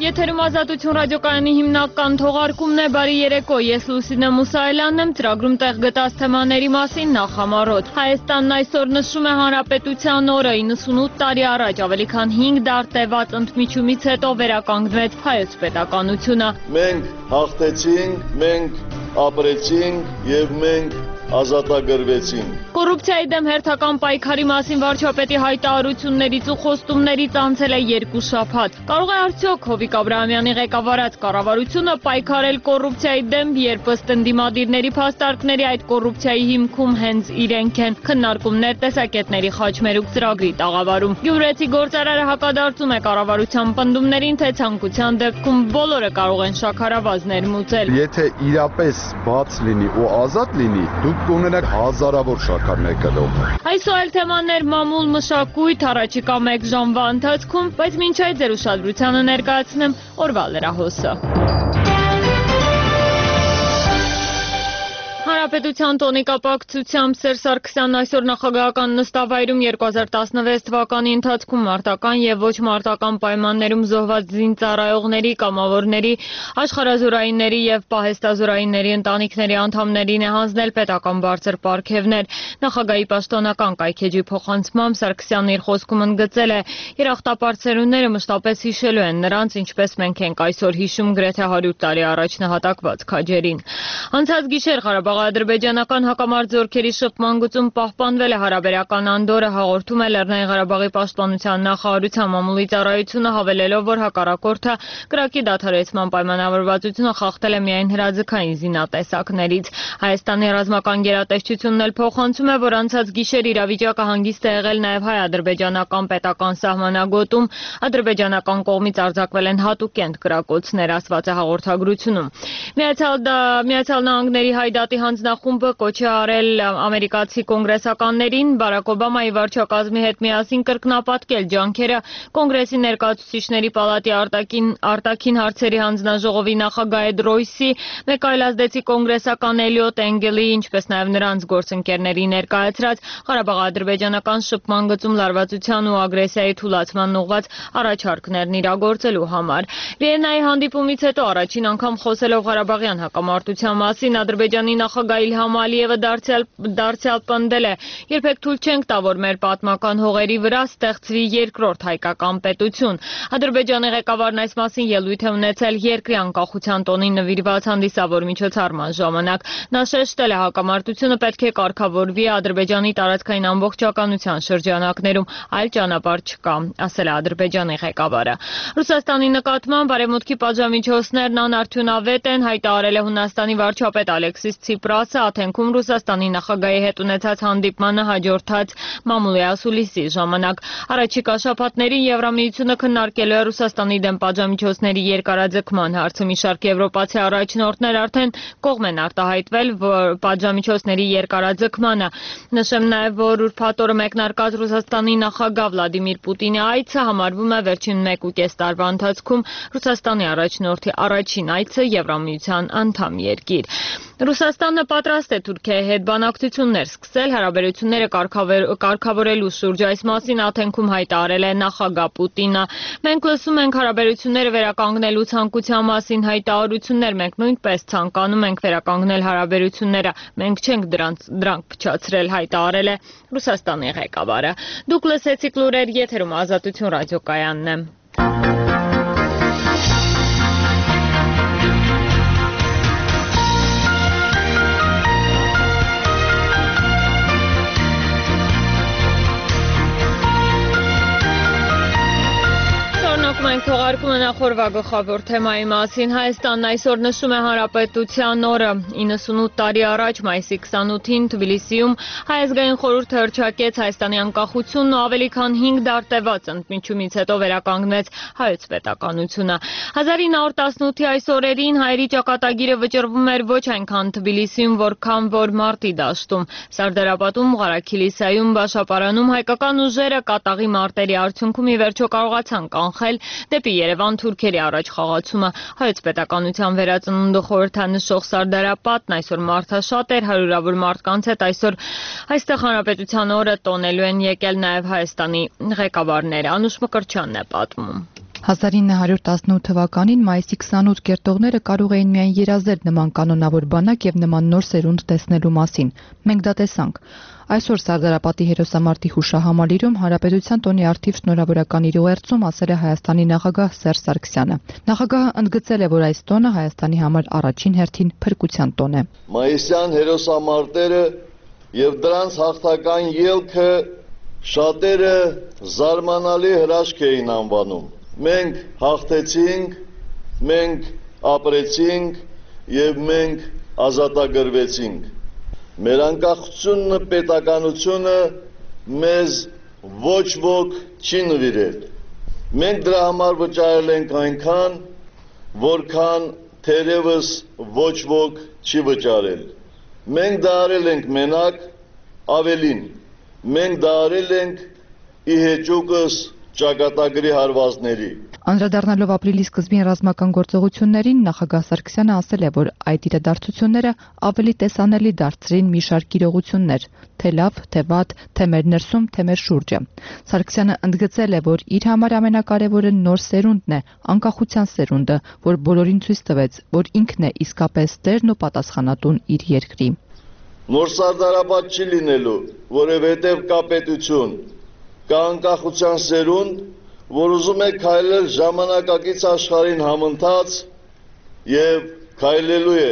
Եթերում Ազատություն ռադիոկայանի հիմնական թողարկումն է, բարի երեկո, ես Լուսինե Մուսայելյանն եմ, ծրագրում տեղ գտած թեմաների մասին նախամարոտ։ Հայաստանն այսօր նշում է Հանրապետության օրը, 98 տարի առաջ ավելի քան 5 դար տևած ընդմիջումից հետո վերականգնվեց հայոց պետականությունը։ Մենք հաղթեցինք, մենք ապրեցինք եւ մենք ազատագրվեցինք։ Կոռուպցիայի դեմ հերթական պայքարի մասին վարչապետի հայտարարություններից ու խոստումներից անցել է 2 շաբաթ։ Կարող է արդյոք Հովիկ Աբրահամյանի ղեկավարած կառավարությունը պայքարել կոռուպցիայի դեմ, երբ ըստ ընդդիմադիրների փաստարկների այդ կոռուպցիայի հիմքում հենց իրենք են։ Քննարկումներ տեսակետների խաչմերուկ ծրագրի տաղավարում։ Գյումրեցի գործարարը հակադարձում է կառավարության պնդումներին, թե ցանկության դեպքում բոլորը կարող են շաքարավազ ներմուծել։ Եթե իրապես բաց լինի ու ազատ լինի, դուք կունենաք հազարավոր շաքարներ կլող։ Այսօր այլ թեմաներ մամուլ, մշակույթ, առաջիկա 1 ժամվա ընթացքում, բայց մինչ այդ ձեր ուշադրությանը ներկայացնեմ օրվա լրահոսը։ Հանրապետության տոնի կապակցությամբ Սերժ Սարգսյանն այսօր նախագահական նստավայրում 2016 թվականի ընթացքում մարտական եւ ոչ մարտական պայմաններում զոհված զինծառայողների, կամավորների, աշխարհազորայինների եւ պահեստազորայինների ընտանիքների անդամներին է հանձնել պետական բարձր պարգևներ։ Նախագահի պաշտոնական կայքեջի փոխանցմամբ Սարգսյանն իր խոսքում ընդգծել է, երախտապարծերունները մշտապես հիշելու են նրանց, ինչպես մենք ենք այսօր հիշում գրեթե 100 տարի առաջ նահատակված քաջերին։ Անցած գիշեր Ղարաբաղ-ադրբեջանական հակամարտ զորքերի շփման գծում պահպանվել է հարաբերական անդորը, հաղորդում է Լեռնային Ղարաբաղի պաշտպանության նախարարության մամուլի ծառայությունը, հավելելով, որ հակառակորդը կրակի դադարեցման պայմանավորվածությունը խախտել է միայն հրաձգային զինատեսակներից։ Հայաստանի ռազմական գերատեսչությունն էլ փոխանցում է, որ անցած գիշեր իրավիճակը հանգիստ է եղել նաև հայ-ադրբեջանական պետական սահմանագոտում, ադրբեջանական կողմից արձակվել են հատուկենտ կրակոցներ, ասված է հաղորդագրությունում։ Միացյալ Նահանգների Հայդատի հանձնախումբը կոչ է արել ամերիկացի կոնգրեսականներին Բարակ Օբամայի վարչակազմի հետ միասին կրկնապատկել ջանքերը կոնգրեսի ներկայացուցիչների պալատի արտաքին հարցերի հանձնաժողովի նախագահ Էդ Ռոյսի, մեկ այլ ազդեցիկ կոնգրեսական Էլիոտ Էնգելի, ինչպես նաև նրանց գործընկերների ներկայացրած Ղարաբաղ-ադրբեջանական շփման գծում լարվածության ու ագրեսիայի թուլացման ուղղված առաջարկներն իրագործելու համար։ Վիեննայի հանդիպումից հետո առաջին անգամ խոսելով Ղարաբաղյան հակամարտության մասին Ադրբեջանի նախագահ Իլհամ Ալիևը դարձյալ պնդել է. երբեք թույլ չենք տա, որ մեր պատմական հողերի վրա ստեղծվի երկրորդ հայկական պետություն։ Ադրբեջանի ղեկավարն այս մասին ելույթ է ունեցել երկրի անկախության տոնին նվիրված հանդիսավոր միջոցառման ժամանակ։ Նա շեշտել է, հակամարտությունը պետք է կարգավորվի Ադրբեջանի տարածքային ամբողջականության շրջանակներում, այլ ճանապարհ չկա, ասել է Ադրբեջանի ղեկավարը։ Ռուսաստանի նկատմամբ արևմուտքի պատժամիջոցներն անարդյունավետ են, հայտարարել է Հունաստանի վարչապետ Ալեքսիս Ցիպրասը Աթենքում Ռուսաստանի նախագահի հետ ունեցած հանդիպմանը հաջորդած մամուլի ասուլիսի ժամանակ։ Առաջիկա շաբաթներին Եվրամիությունը քննարկելու է Ռուսաստանի դեմ պատժամիջոցների երկարաձգման հարցը։ Մի շարք եվրոպացի առաջնորդներ արդեն կողմ են արտահայտվել պատժամիջոցների երկարաձգմանը։ Նշեմ նաև, որ ուրբաթ օրը մեկնարկած Ռուսաստանի նախագահ Վլադիմիր Պուտինի այցը համարվում է վերջին 1.5 տարվա ընթացքում Ռուսաստանի առաջնորդի առաջին այցը Եվրամիության անդամ երկիր։ Ռուսաստանը պատրաստ է Թուրքիայի հետ բանակցություններ սկսել հարաբերությունները կարգավորելու շուրջ։ Այս մասին Աթենքում հայտարարել է նախագահ Պուտինը։ Մենք լսում ենք հարաբերությունները վերականգնելու ցանկության մասին հայտարարություններ, մենք նույնպես ցանկանում ենք վերականգնել հարաբերությունները, մենք չենք դրանք փչացրել, հայտարարել է Ռուսաստանի ղեկավարը։ Դուք լսեցիք լուրեր, եթերում Ազատություն ռադիոկայանն է։ Մենք թողարկում ենք նախորդ գլխավոր թեմայի մասին։ Հայաստանն այսօր նշում է Հանրապետության օրը։ 98 տարի առաջ մայիսի 28-ին Թբիլիսիում Հայ ազգային խորհուրդը հռչակեց Հայաստանի անկախությունն ու ավելի քան 5 դար տևած ընդմիջումից հետո վերականգնվեց հայոց պետականությունը։ 1918-ի այս օրերին հայերի ճակատագիրը վճռվում էր ոչ այնքան Թբիլիսիում, որքան որ մարտի դաշտում։ Սարդարապատում, Ղարաքիլիսայում, Բաշապարանում հայկական ուժերը կատաղի մարտերի արդյունքում ի վերջո կարողացան կանխել դեպի Երևան թուրքերի առաջ խաղացումը։ Հայոց պետականության վերածնունդը խորհրդանշող Սարդարապատն այսօր մարդաշատ էր, հարյուրավոր մարդկանց հետ այսօր այստեղ Հանրապետության օրը տոնելու են եկել նաև Հայաստանի ղեկավարները։ Անուշ Մկրտչյանն է պատմում։ 1918 թվականին մայիսի 28 գերտողները կարող էին միայն երազել նման կանոնավոր բանակ եւ նման նոր սերունդ տեսնելու մասին։ Մենք դա տեսանք։ Այսօր Սարդարապատի հերոսամարտի հուշահամալիրում Հանրապետության տոնի առթիվ շնորհավորական իր ուղերձում ասել է Հայաստանի նախագահ Սերժ Սարգսյանը։ Նախագահը ընդգծել է, որ այս տոնը Հայաստանի համար առաջին հերթին փրկության տոն է։ Մայիսյան հերոսամարտերը եւ դրանց հաղթական ելքը շատերը զարմանալի հրաշք էին անվանում։ Մենք հաղթեցինք, մենք ապրեցինք եւ մենք ազատագրվեցինք։ Մեր անկախությունը, պետականությունը մեզ ոչ ոք չի նվիրել։ Մենք դրա համար վճարել ենք այնքան, որքան թերևս ոչ ոք չի վճարել։ Մենք դա արել ենք մենակ, ավելին, մենք դա արել ենք ի հեճուկս ճակատագրի հարվածների։ Անդրադառնալով ապրիլի սկզբին ռազմական գործողություններին, նախագահ Սարգսյանը ասել է, որ այդ իրադարձությունները ավելի տեսանելի դարձրին մի շարք իրողություններ, թե լավ, թե վատ, թե մեր ներսում, թե մեր շուրջը։ Սարգսյանը ընդգծել է, որ իր համար ամենակարևորը նոր սերունդն է, անկախության սերունդը, որ բոլորին ցույց տվեց, որ ինքն է իսկապես տերն ու պատասխանատուն իր երկրի։ Նոր Սարդարապատ չի լինելու, որովհետև կա պետություն, կա անկախության սերունդ, որ ուզում է քայլել ժամանակակից աշխարհին համընթաց եւ քայլելու է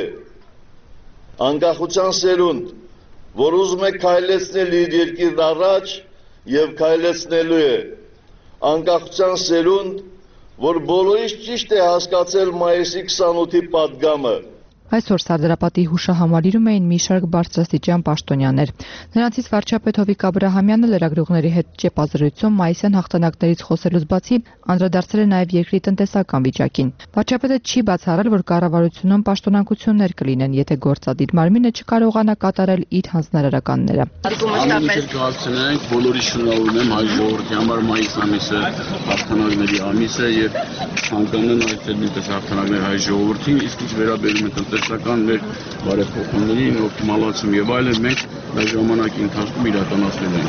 անկախության սերունդ, որ ուզում է քայլեցնել իր երկիրն առաջ եւ քայլեցնելու է անկախության սերունդ, որ բոլորից ճիշտ է հասկացել մայիսի 28-ի պատգամը։ Այսօր Սարդարապատի հուշահամալիրում էին մի շարք բարձրաստիճան պաշտոնյաներ։ Նրանցից վարչապետ Հովիկ Աբրահամյանը լրագրողների հետ ճեպազրույցում մայիսյան հաղթանակներից խոսելուց բացի անդրադարձել է նաև երկրի տնտեսական վիճակին։ Վարչապետը չի բացառել, որ կառավարությունում պաշտոնանկություններ կլինեն, եթե գործադիր մարմինը չկարողանա կատարել իր հանձնարարականները։ Կհասցնենք բոլորի շնորհավորում հայ ժողովրդի համար մայիս ամիսը հաղթանակների ամիս է եւ ցանկանում եմ այդ նույնպես հաղթանակներ հայ ժողովրդին, իսկ ինչ վերաբերում է տնտեսական մեր բարեփոխումներին, օպտիմալացում եւ այլն մենք մեր ժամանակի ընթացքում իրականացնել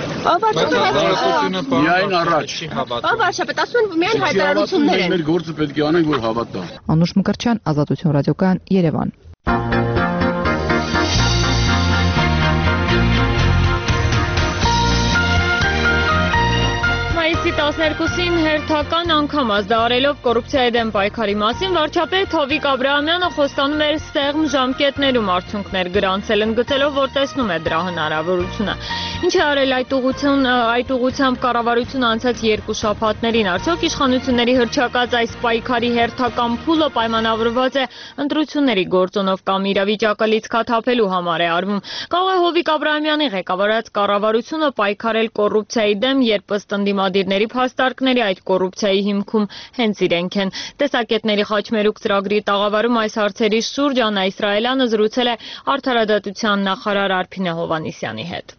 ենք։ Միայն առաջ։ Վարչապետ, ասում են միայն հայտարարություններ են։ Մեր գործը պետք է անենք, որ հավատա։ Անուշ Մկրտչյան, Ազատություն ռադիոկայան, Երևան։ Մայիսի 12-ին հերթական անգամ ազդարելով կոռուպցիայի դեմ պայքարի մասին վարչապետ Հովիկ Աբրահամյանը խոստանում էր սեղմ ժամկետներում արդյունքներ գրանցել, ընդգծելով, որ տեսնում է դրա հնարավորությունը։ Ինչ է արել այդ ուղղությամբ կառավարությունը անցած 2 շաբաթներին, արդյոք իշխանությունների հռչակած այս պայքարի հերթական փուլը պայմանավորված է ընտրությունների գործոնով կամ իրավիճակը լիցքաթափելու համար է արվում։ Կարող է Հովիկ Աբրահամյանի ղեկավարած կառավարությունը պայքարել կոռուպցիայի դեմ, երբ ըստ ընդդիմադիրների փաստարկների այդ կոռուպցիայի հիմքում հենց իրենք են։ Տեսակետների խաչմերուկ ծրագրի տաղավարում այս հարցերի շուրջ Աննա Իսրայելյանը զրուցել է Արդարադատության նախարար Արփինե Հովհաննիսյանի հետ։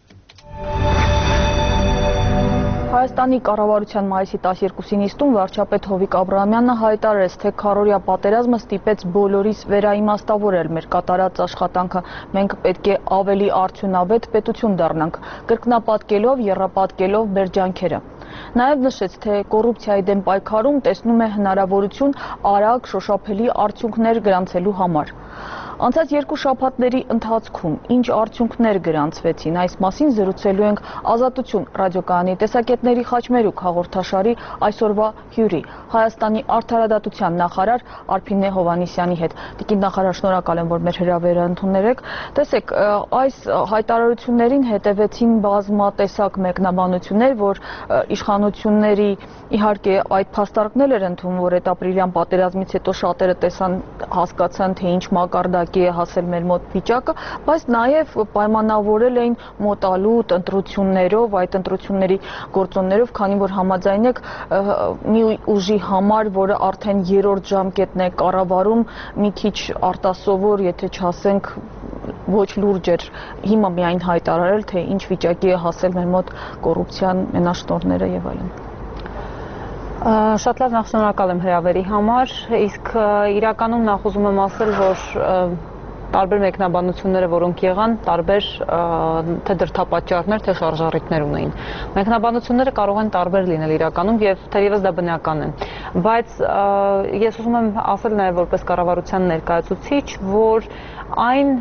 Հայաստանի կառավարության մայիսի 12-ին նիստում վարչապետ Հովիկ Աբրահամյանը հայտարարեց, թե քարոզիա պատերազմը ստիպեց բոլորիս վերաիմաստավորել մեր կատարած աշխատանքը։ Մենք պետք է ավելի արդյունավետ պետություն դառնանք, կրկնապատկելով, եռապատկելով մեր ջանքերը։ Նաև նշեց, թե կոռուպցիայի դեմ պայքարում տեսնում է հնարավորություն արագ շոշափելի արդյունքներ գրանցելու համար։ Անցած 2 շաբաթների ընթացքում ինչ արդյունքներ գրանցվեցին, այս մասին զրուցելու ենք Ազատություն ռադիոկայանի տեսակետների խաչմերուկ հաղորդաշարի այսօրվա հյուրի, Հայաստանի Արդարադատության նախարար Արփինե Հովհաննիսյանի հետ։ Տիկին նախարար, շնորհակալ եմ, որ մեր հրավերը ընդունել եք։ Տեսեք, այս հայտարարություններին հետևեցին բազմատեսակ մեկնաբանություններ, որ իշխանությունների իհարկե այդ փաստարկներ էր ընդունում, որ այդ ապրիլյան պատերազմից հետո շատերը հասկացան, թե ինչ մակարդակի է հասել մեր մոտ վիճակը, բայց նաև պայմանավորել էին մոտալուտ ընտրություններով, այդ ընտրությունների գործոններով, քանի որ համաձայն եք մի ուժի համար, որը արդեն 3-րդ ժամկետն է կառավարում, մի քիչ արտասովոր, եթե չասենք ոչ լուրջ էր հիմա միայն հայտարարել, թե ինչ վիճակի է հասել մեր մոտ կոռուպցիան մենաշնորհները եւ այլն։ Շատ լավ, նախ շնորհակալ եմ հրավերի համար, իսկ իրականում նախ ուզում եմ ասել, որ տարբեր մեկնաբանությունները, որոնք եղան, տարբեր թե դրդապատճառներ, թե շարժառիթներ ունեին։ Մեկնաբանությունները կարող են տարբեր լինել իրականում եւ թերևս դա բնական է։ Բայց ես ուզում եմ ասել նաեւ որպես կառավարության ներկայացուցիչ, որ այն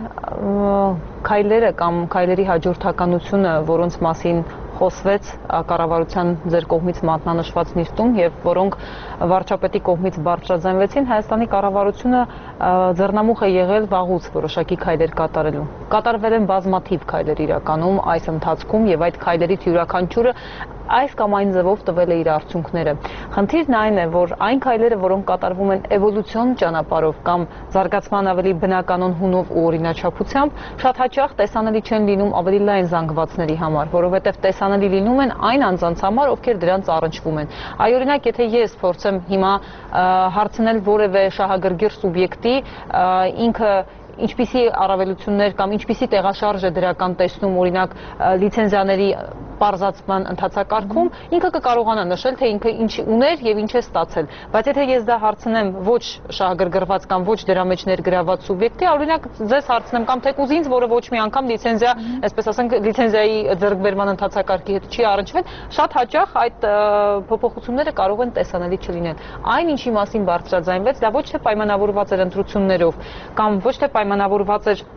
քայլերը կամ քայլերի հաջորդականությունը, որոնց մասին խոսվեց կառավարության ձեր կողմից մատնանշված նիստում եւ որոնք վարչապետի կողմից բարձրաձայնվեցին, Հայաստանի կառավարությունը ձեռնամուխ է եղել վաղուց որոշակի քայլեր կատարելու։ Կատարվել են բազմաթիվ քայլեր իրականում այս ընթացքում եւ այդ քայլերից յուրաքանչյուրը այս կամ այն ձևով տվել է իր արդյունքները։ Խնդիրն այն է, որ այն քայլերը, որոնք կատարվում են էվոլյուցիոն ճանապարհով կամ զարգացման ավելի բնականon հունով ու օրինաչափությամբ, շատ հաճախ տեսանելի չեն լինում ավելի լայն զանգվածների համար, որովհետև տեսանելի լինում են այն անձանց համար, ովքեր դրանց առնչվում են։ Այ օրինակ, եթե ես փորձեմ հիմա հարցնել որևէ շահագրգիռ սուբյեկտի, ինքը ինչպիսի առավելություններ կամ ինչպիսի տեղաշարժ է դրական տեսնում, օրինակ լիցենզիաների պարզացման ընթացակարգում, ինքը կկարողանա նշել, թե ինքը ինչ ուներ եւ ինչ է ստացել։ Բայց եթե ես դա հարցնեմ ոչ շահագրգռված կամ ոչ դրա մեջ ներգրաված սուբյեկտի, օրինակ ձեզ հարցնեմ կամ թեկուզ ինձ, որը ոչ մի անգամ լիցենզիա, այսպես ասենք, լիցենզիայի ձեռքբերման ընթացակարգի հետ չի առնչվել, շատ հաճախ այդ փոփոխությունները կարող են տեսանելի չլինել։ Այն ինչի մասին բարձրաձայնվեց, դա ոչ թե պայմանավորված էր ընտրություններով կամ ոչ թե պայմանավորված էր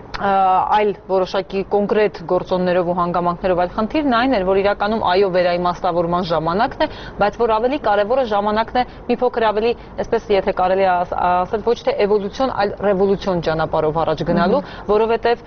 այլ որոշակի կոնկրետ գործոններով ու հանգամանքներով, այլ խնդիրն այն էր, որ իրականում այո վերաիմաստավորման ժամանակն է, բայց որ ավելի կարևորը ժամանակն է մի փոքր ավելի, այսպես եթե կարելի է ասել, ոչ թե էվոլյուցիոն, այլ ռևոլյուցիոն ճանապարհով առաջ գնալու, որովհետև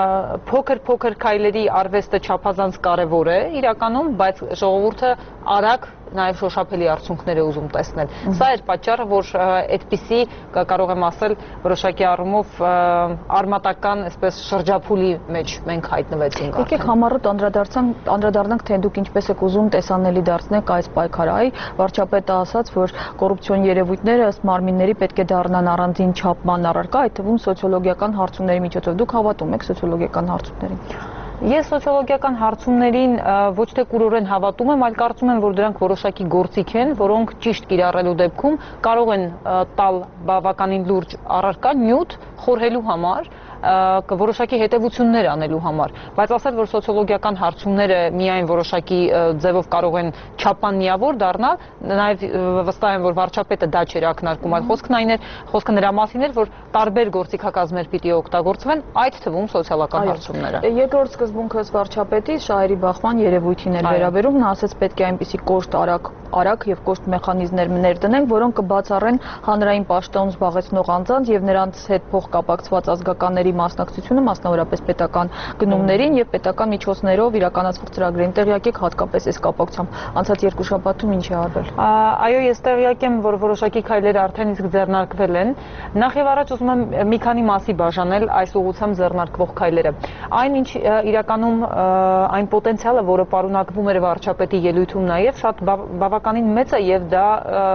փոքր քայլերի արվեստը չափազանց կարևոր է իրականում, բայց ժողովուրդը արագ նաև շոշափելի արդյունքներ է ուզում տեսնել։ Սա էր պատճառը, որ այդպիսի, կարող եմ ասել, որոշակի առումով արմատական, այսպես շրջափուլի մեջ մենք հայտնվեցինք։ Եկեք համառոտ անդրադառնանք, թե դուք ինչպես եք ուզում տեսանելի դարձնեք այս պայքարը։ Վարչապետը ասաց, որ կոռուպցիոն երևույթները ըստ մարմինների պետք է դառնան առանձին չափման առարկա, այդ թվում սոցիոլոգիական հարցումների միջոցով։ Դուք հավատում եք սոցիոլոգիական հարցումներին։ Ես սոցիոլոգիական հարցումներին ոչ թե կուրորեն հավատում եմ, այլ կարծում եմ, որ դրանք որոշակի գործիք են, որոնք ճիշտ կիրառելու դեպքում կարող են տալ բավականին լուրջ առարկա, նյութ խորհելու համար, որոշակի հետևություններ անելու համար, բայց ասել, որ սոցիոլոգիական հարցումները միայն որոշակի ձևով կարող են չափանիավոր դառնալ, նաև վստահ եմ, որ վարչապետը դա չէր ակնարկում, այլ խոսքը նրա մասին էր, որ տարբեր գործիքակազմեր պիտի օգտագործվեն, այդ թվում սոցիալական հարցումները։ Երկրորդ սկզբունքը վարչապետի շահերի բախման երևույթին էր վերաբերում, նա ասաց պետք է այնպիսի կոշտ արագ եւ կոշտ մեխանիզմներ ներդնենք, որոնք կբացառեն հանրային պաշտոն զբաղեցնող անձանց եւ նրանց հետ փոխկապակցված ազգականների մասնակցությունը, մասնավորապես պետական գնումներին եւ պետական միջոցներով իրականացվող ծրագրերին։ Տեղյակ եք հատկապես այս կապակցությամբ անցած երկու շաբաթում ինչ է արվել։ Այո, ես տեղյակ եմ, որ որոշակի քայլեր արդեն իսկ ձեռնարկվել են։ Նախ եւ առաջ ուզում եմ մի քանի մասի բաժանել այս ուղղությամբ ձեռնարկվող քայլերը։ Այն ինչ իրականում այն պոտենցիալը, որը պարունակվում էր վարչապետի ելույթում նաեւ, շատ բավականին մեծ է եւ դա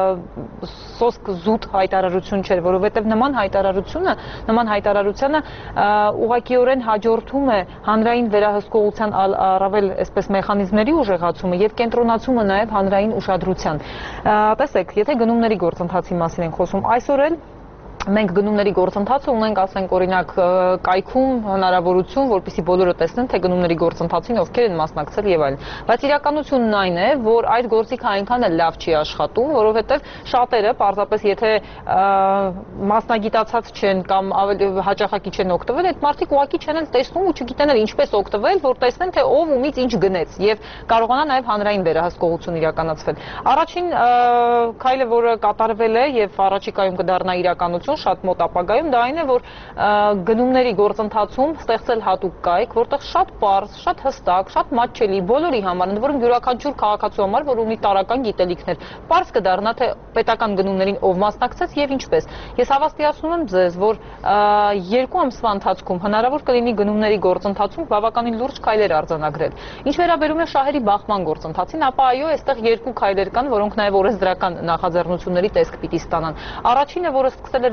սոսկ զուտ հայտարարություն չէր, որովհետեւ նման հայտարարությանը ուղղակիորեն հաջորդում է հանրային վերահսկողության առավել այսպես մեխանիզմների ուժեղացումը եւ կենտրոնացումը նաեւ հանրային ուշադրության։ Տեսեք, եթե գնումների գործընթացի մասին ենք խոսում, այսօր էլ մենք գնումների գործընթացը ունենք, ասենք օրինակ կայքում հնարավորություն, որպեսզի բոլորը տեսնեն, թե գնումների գործընթացին ովքեր են մասնակցել եւ այլն։ Բայց իրականությունն այն է, որ այդ գործիքը այնքան էլ լավ չի աշխատում, որովհետեւ շատերը պարզապես եթե մասնագիտացած չեն կամ ավելի հաճախակի չեն օգտվել, այդ մարդիկ ուղղակի չեն էլ տեսնում ու չգիտեն էլ ինչպես օգտվել, որ տեսնեն, թե ով ումից ինչ գնեց եւ կարողանա նաեւ հանրային վերահսկողություն իրականացվել։ Առաջին քայլը, որը կատարվել է եւ առաջիկայում կդառնա իրականություն շատ մոտ ապագայում, դա այն է, որ գնումների գործընթացում ստեղծել հատուկ կայք, որտեղ շատ պարզ, շատ հստակ, շատ մատչելի բոլորի համար, ընդ որում յուրաքանչյուր քաղաքացու համար, որ ունի տարրական գիտելիքներ, պարզ կդառնա, թե պետական գնումներին ով մասնակցեց եւ ինչպես։ Ես հավաստիացնում եմ ձեզ, որ 2 ամսվա ընթացքում հնարավոր կլինի գնումների գործընթացում բավականին լուրջ քայլեր արձանագրել։ Ինչ վերաբերում է շահերի բախման գործընթացին, ապա այո, այստեղ 2 քայլեր կան, որոնք նաեւ օրենսդրական նախաձեռնությունների տեսք պիտի ստանան։ Առաջինը, որը սկսել էր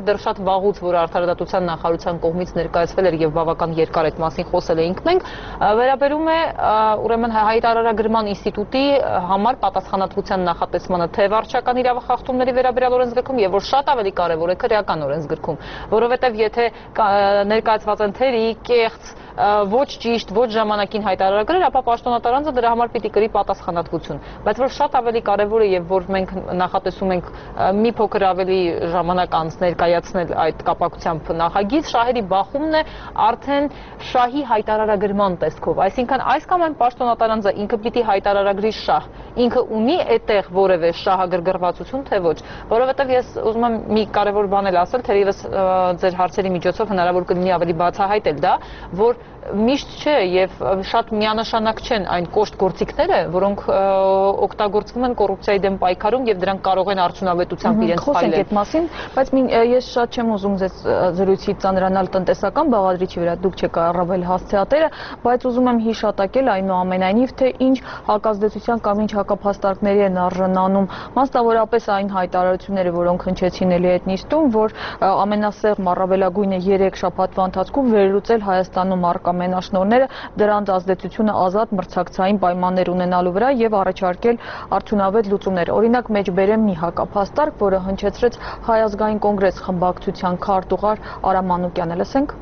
դեռ շատ վաղուց, որ Արդարադատության նախարարության կողմից ներկայացվել էր եւ բավական երկար այդ մասին խոսել էինք մենք, վերաբերում է ուրեմն հայտարարագրման ինստիտուտի համար պատասխանատվության նախատեսմանը թե վարչական իրավախախտումների վերաբերյալ օրենսգրքում եւ որ շատ ավելի կարեւոր է քրեական օրենսգրքում, որովհետեւ եթե ներկայացված են թերի, կեղծ, ոչ ճիշտ, ոչ ժամանակին հայտարարագրեր, ապա պաշտոնատար անձը դրա համար պիտի կրի պատասխանատվություն, բայց որ շատ ավելի կարեւոր է եւ որ մենք նախատեսում ենք մի փոքր ավելի ժամանակ անց ներկայացնել այդ կապակցությամբ նախագիծ, շահերի բախումն է արդեն շահի հայտարարագրման տեսքով, այսինքն այս կամ այն պաշտոնատար անձը ինքը պիտի հայտարարագրի շահ, ինքը ունի այդտեղ որևէ շահագրգռվածություն թե ոչ, որովհետեւ ես ուզում եմ մի կարեւոր բան էլ ասել, թերևս ձեր հարցերի միջոցով հնարավոր կլինի ավելի բացահայտել դա, որ միշտ չէ եւ շատ միանշանակ չեն այն կոշտ գործիքները, որոնք օգտագործվում են կոռուպցիայի դեմ պայքարում եւ դրանք կարող են արդյունավետությամբ իրենց փայլել։ Խոսենք այդ մասին, բայց ես շատ չեմ ուզում ձեզ զրույցի ծանրանալ տնտեսական բաղադրիչի վրա, դուք չեք առավել հասցեատերը, բայց ուզում եմ հիշատակել այնուամենայնիվ, թե ինչ հակազդեցության կամ ինչ հակափաստարկների են արժանանում, մասնավորապես այն հայտարարությունները, որոնք հնչեցին էլի այդ նիստում, որ ամենասեղմ առավելագույնը 3 շաբաթվա ընթացքում վերլուծել Հայաստանում առկա մենաշնորհները, դրանց ազդեցությունը ազատ մրցակցային պայմաններ ունենալու վրա եւ առաջարկել արդյունավետ լուծումներ։ Օրինակ մեջբերեմ մի հակափաստարկ, որը հնչեցրեց Հայ ազգային կոնգրես խմբակցության քարտուղար Արամ Մանուկյանը, լսենք։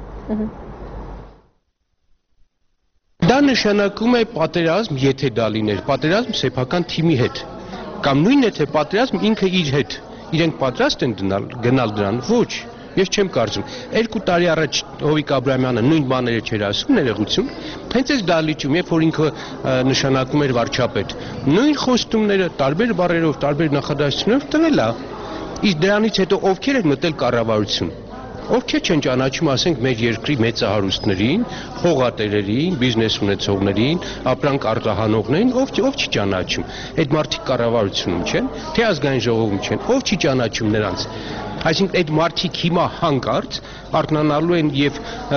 Դա նշանակում է պատերազմ, եթե դա լիներ, պատերազմ սեփական թիմի հետ, կամ նույնն է թե պատերազմ ինքը իր հետ, իրենք պատրաստ են գնալ դրան, ոչ, ես չեմ կարծում, 2 տարի առաջ Հովիկ Աբրահամյանը նույն բաները չէր ասում ներողություն, հենց այս դահլիճում, երբ որ ինքը նշանակում էր վարչապետ, նույն խոստումները տարբեր բառերով, տարբեր նախադասություններով տվել է, իսկ դրանից հետո ովքեր են մտել կառավարություն, ովքեր չեն ճանաչում, ասենք, մեր երկրի մեծահարուստներին, հողատերերին, բիզնես ունեցողներին, ապրանք արտահանողներին, ով չի ճանաչում, այդ մարդիկ կառավարությունում չեն, թե ազգային ժողովում չեն, ով չի ճանաչում նրանց, այսինքն այդ մարդիկ հիմա հանկարծ արթնանալու են եւ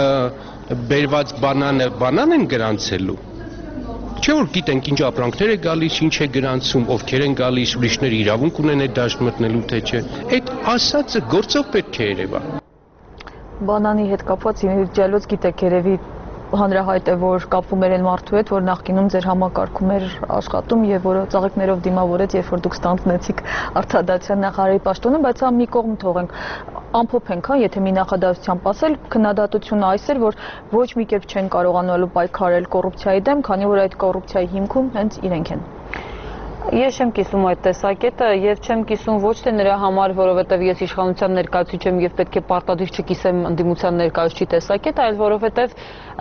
բերված բանան են գրանցելու, չէ՞ որ գիտենք ինչ ապրանքներ է գալիս, ինչ է գրանցում, ովքեր են գալիս, ուրիշները իրավունք ունեն այդ դաշտ մտնելու թե չէ, այդ ասածը գործով պետք է երևա։ Բանանի հետ կապված ջալոց գիտեք երևի հանրահայտ է, որ կապվում էր այն մարդու հետ, որ նախկինում ձեր համակարգում էր աշխատում եւ որը ծաղիկներով դիմավորեց, երբ որ դուք ստանձնեցիք Արդարադատության նախարարի պաշտոնը, բայց հա մի կողմ թողենք, ամփոփենք, հա, եթե մի նախադասությամբ ասել, քննադատությունը այս էր, որ ոչ մի կերպ չեն կարողանալու պայքարել կոռուպցիայի դեմ, քանի որ այդ կոռուպցիայի հիմքում հենց իրենք են։ Ես չեմ կիսում այդ տեսակետը եւ չեմ կիսում ոչ թե նրա համար, որովհետեւ ես իշխանության ներկայացուցիչ եմ եւ պետք է պարտադիր չկիսեմ ընդդիմության ներկայացուցիչ տեսակետը, այլ որովհետեւ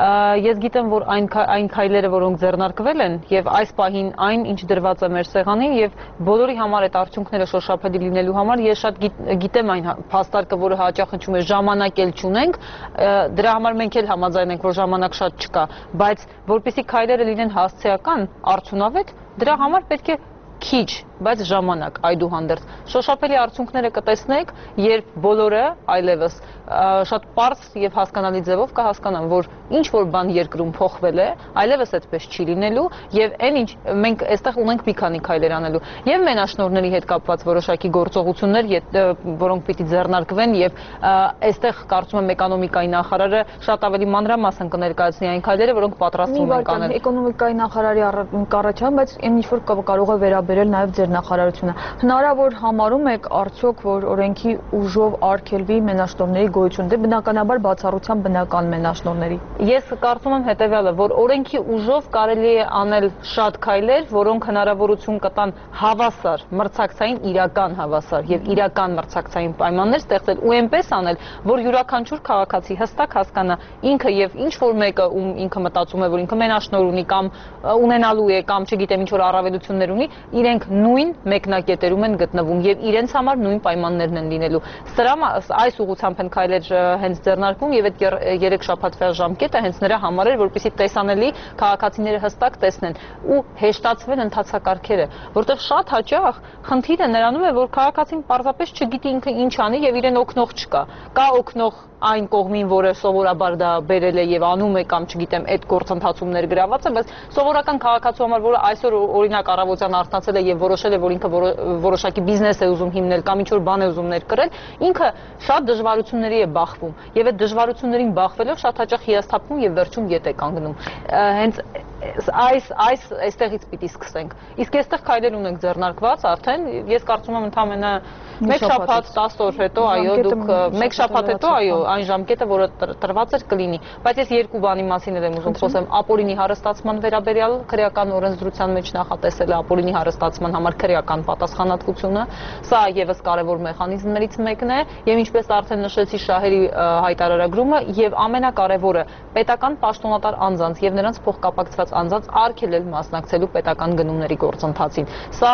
ես գիտեմ, որ այն քայլերը, որոնք ձեռնարկվել են եւ այս պահին այն, ինչ դրված է մեր սեղանին եւ բոլորի համար այդ արդյունքները շոշափելի լինելու համար ես շատ գիտեմ այն փաստարկը, որը հաճախ հնչում է ժամանակ էլ չունենք, դրա համար մենք էլ համաձայն ենք, որ ժամանակ շատ չկա, բայց որպեսզի քայլերը լինեն հասցեական, արդյունավետ, դրա համար պետք է քիչ, բայց ժամանակ այդուհանդերձ շոշափելի արդյունքները կտեսնեք, երբ բոլորը այլևս շատ պարզ եւ հասկանալի ձևով կհասկանան, որ ինչ որ բան երկրում փոխվել է, այլևս այդպես չի լինելու եւ այն ինչ մենք այստեղ ունենք մի քանի քայլեր անելու եւ մենաշնորհների հետ կապված որոշակի գործողություններ, որոնք պիտի ձեռնարկվեն եւ այստեղ կարծում եմ էկոնոմիկայի նախարարը շատ ավելի մանրամասն կներկայացնի այն քայլերը, որոնք պատրաստվում են անել։ Էկոնոմիկայի նախարարի կառաջան, բայց այն ինչ որ կարող է վերաբերել նաեւ ձեր նախարարությունը։ Հնարավոր համարում եք արդյոք, որ օրենքի ուժով արգելվի մենաշնորհների գոյություն, դե բնականաբար բացառությամբ բնական մենաշնորհների։ Ես կարծում եմ հետեւյալը, որ օրենքի ուժով կարելի է անել շատ քայլեր, որոնք հնարավորություն կտան հավասար, մրցակցային իրական հավասար եւ իրական մրցակցային պայմաններ ստեղծել ու այնպես անել, որ յուրաքանչյուր քաղաքացի հստակ հասկանա ինքը եւ ինչ որ մեկը ում ինքը մտածում է, որ ինքը մենաշնորհ ունի կամ ունենալու է կամ չգիտեմ ինչ որ առավելություններ ունի, իրենք նույն մեկնակետերում են գտնվում եւ իրենց համար նույն պայմաններն են լինելու։ Սրա այս ուղղությամբ են քայլեր հենց ձեռնարկվում եւ այդ 3 շաբաթվա ժամկետը հենց նրա համար էր, որպեսզի տեսանելի քաղաքացիները հստակ տեսնեն ու հեշտացվեն ընթացակարգերը, որտեղ շատ հաճախ խնդիրը նրանում է, որ քաղաքացին պարզապես չգիտի ինքը ինչ անի եւ իրեն օգնող չկա։ Կա օգնող այն կողմին, որը սովորաբար դա բերել է եւ անում է կամ չգիտեմ այդ գործընթացում ներգրաված է, բայց սովորական քաղաքացու համար, որը այսօր օրինակ առավոտյան արթնացել է եւ որոշել որոշել է, որ ինքը որոշակի բիզնես է ուզում հիմնել կամ ինչ-որ բան է ուզում ներկրել, ինքը շատ դժվարությունների է բախվում եւ այդ դժվարություններին բախվելով շատ հաճախ հիասթափվում եւ վերջում ետ է կանգնում։ Հենց այստեղից պիտի սկսենք։ Իսկ այստեղ քայլեր ունենք ձեռնարկված արդեն, ես կարծում եմ ընդամենը մեկ շաբաթ 10 օր հետո, այո, դուք մեկ շաբաթ հետո, այո, այն ժամկետը, որը տրված էր կլինի, բայց ես երկու բանի մասին եմ ուզում խոսեմ, ապօրինի հարստացման վերաբերյալ քրեական օրենսդրության մեջ նախատեսել է ապօրինի հարստացման համար քրեական պատասխանատվությունը, սա եւս կարևոր մեխանիզմներից մեկն է, եւ ինչպես արդեն նշեցի շահերի հայտարարագրումը եւ ամենակարևորը պետական պաշտոնատար անձանց եւ նրանց փոխկապակցված անձանց արգելել մասնակցելու պետական գնումների գործընթացին։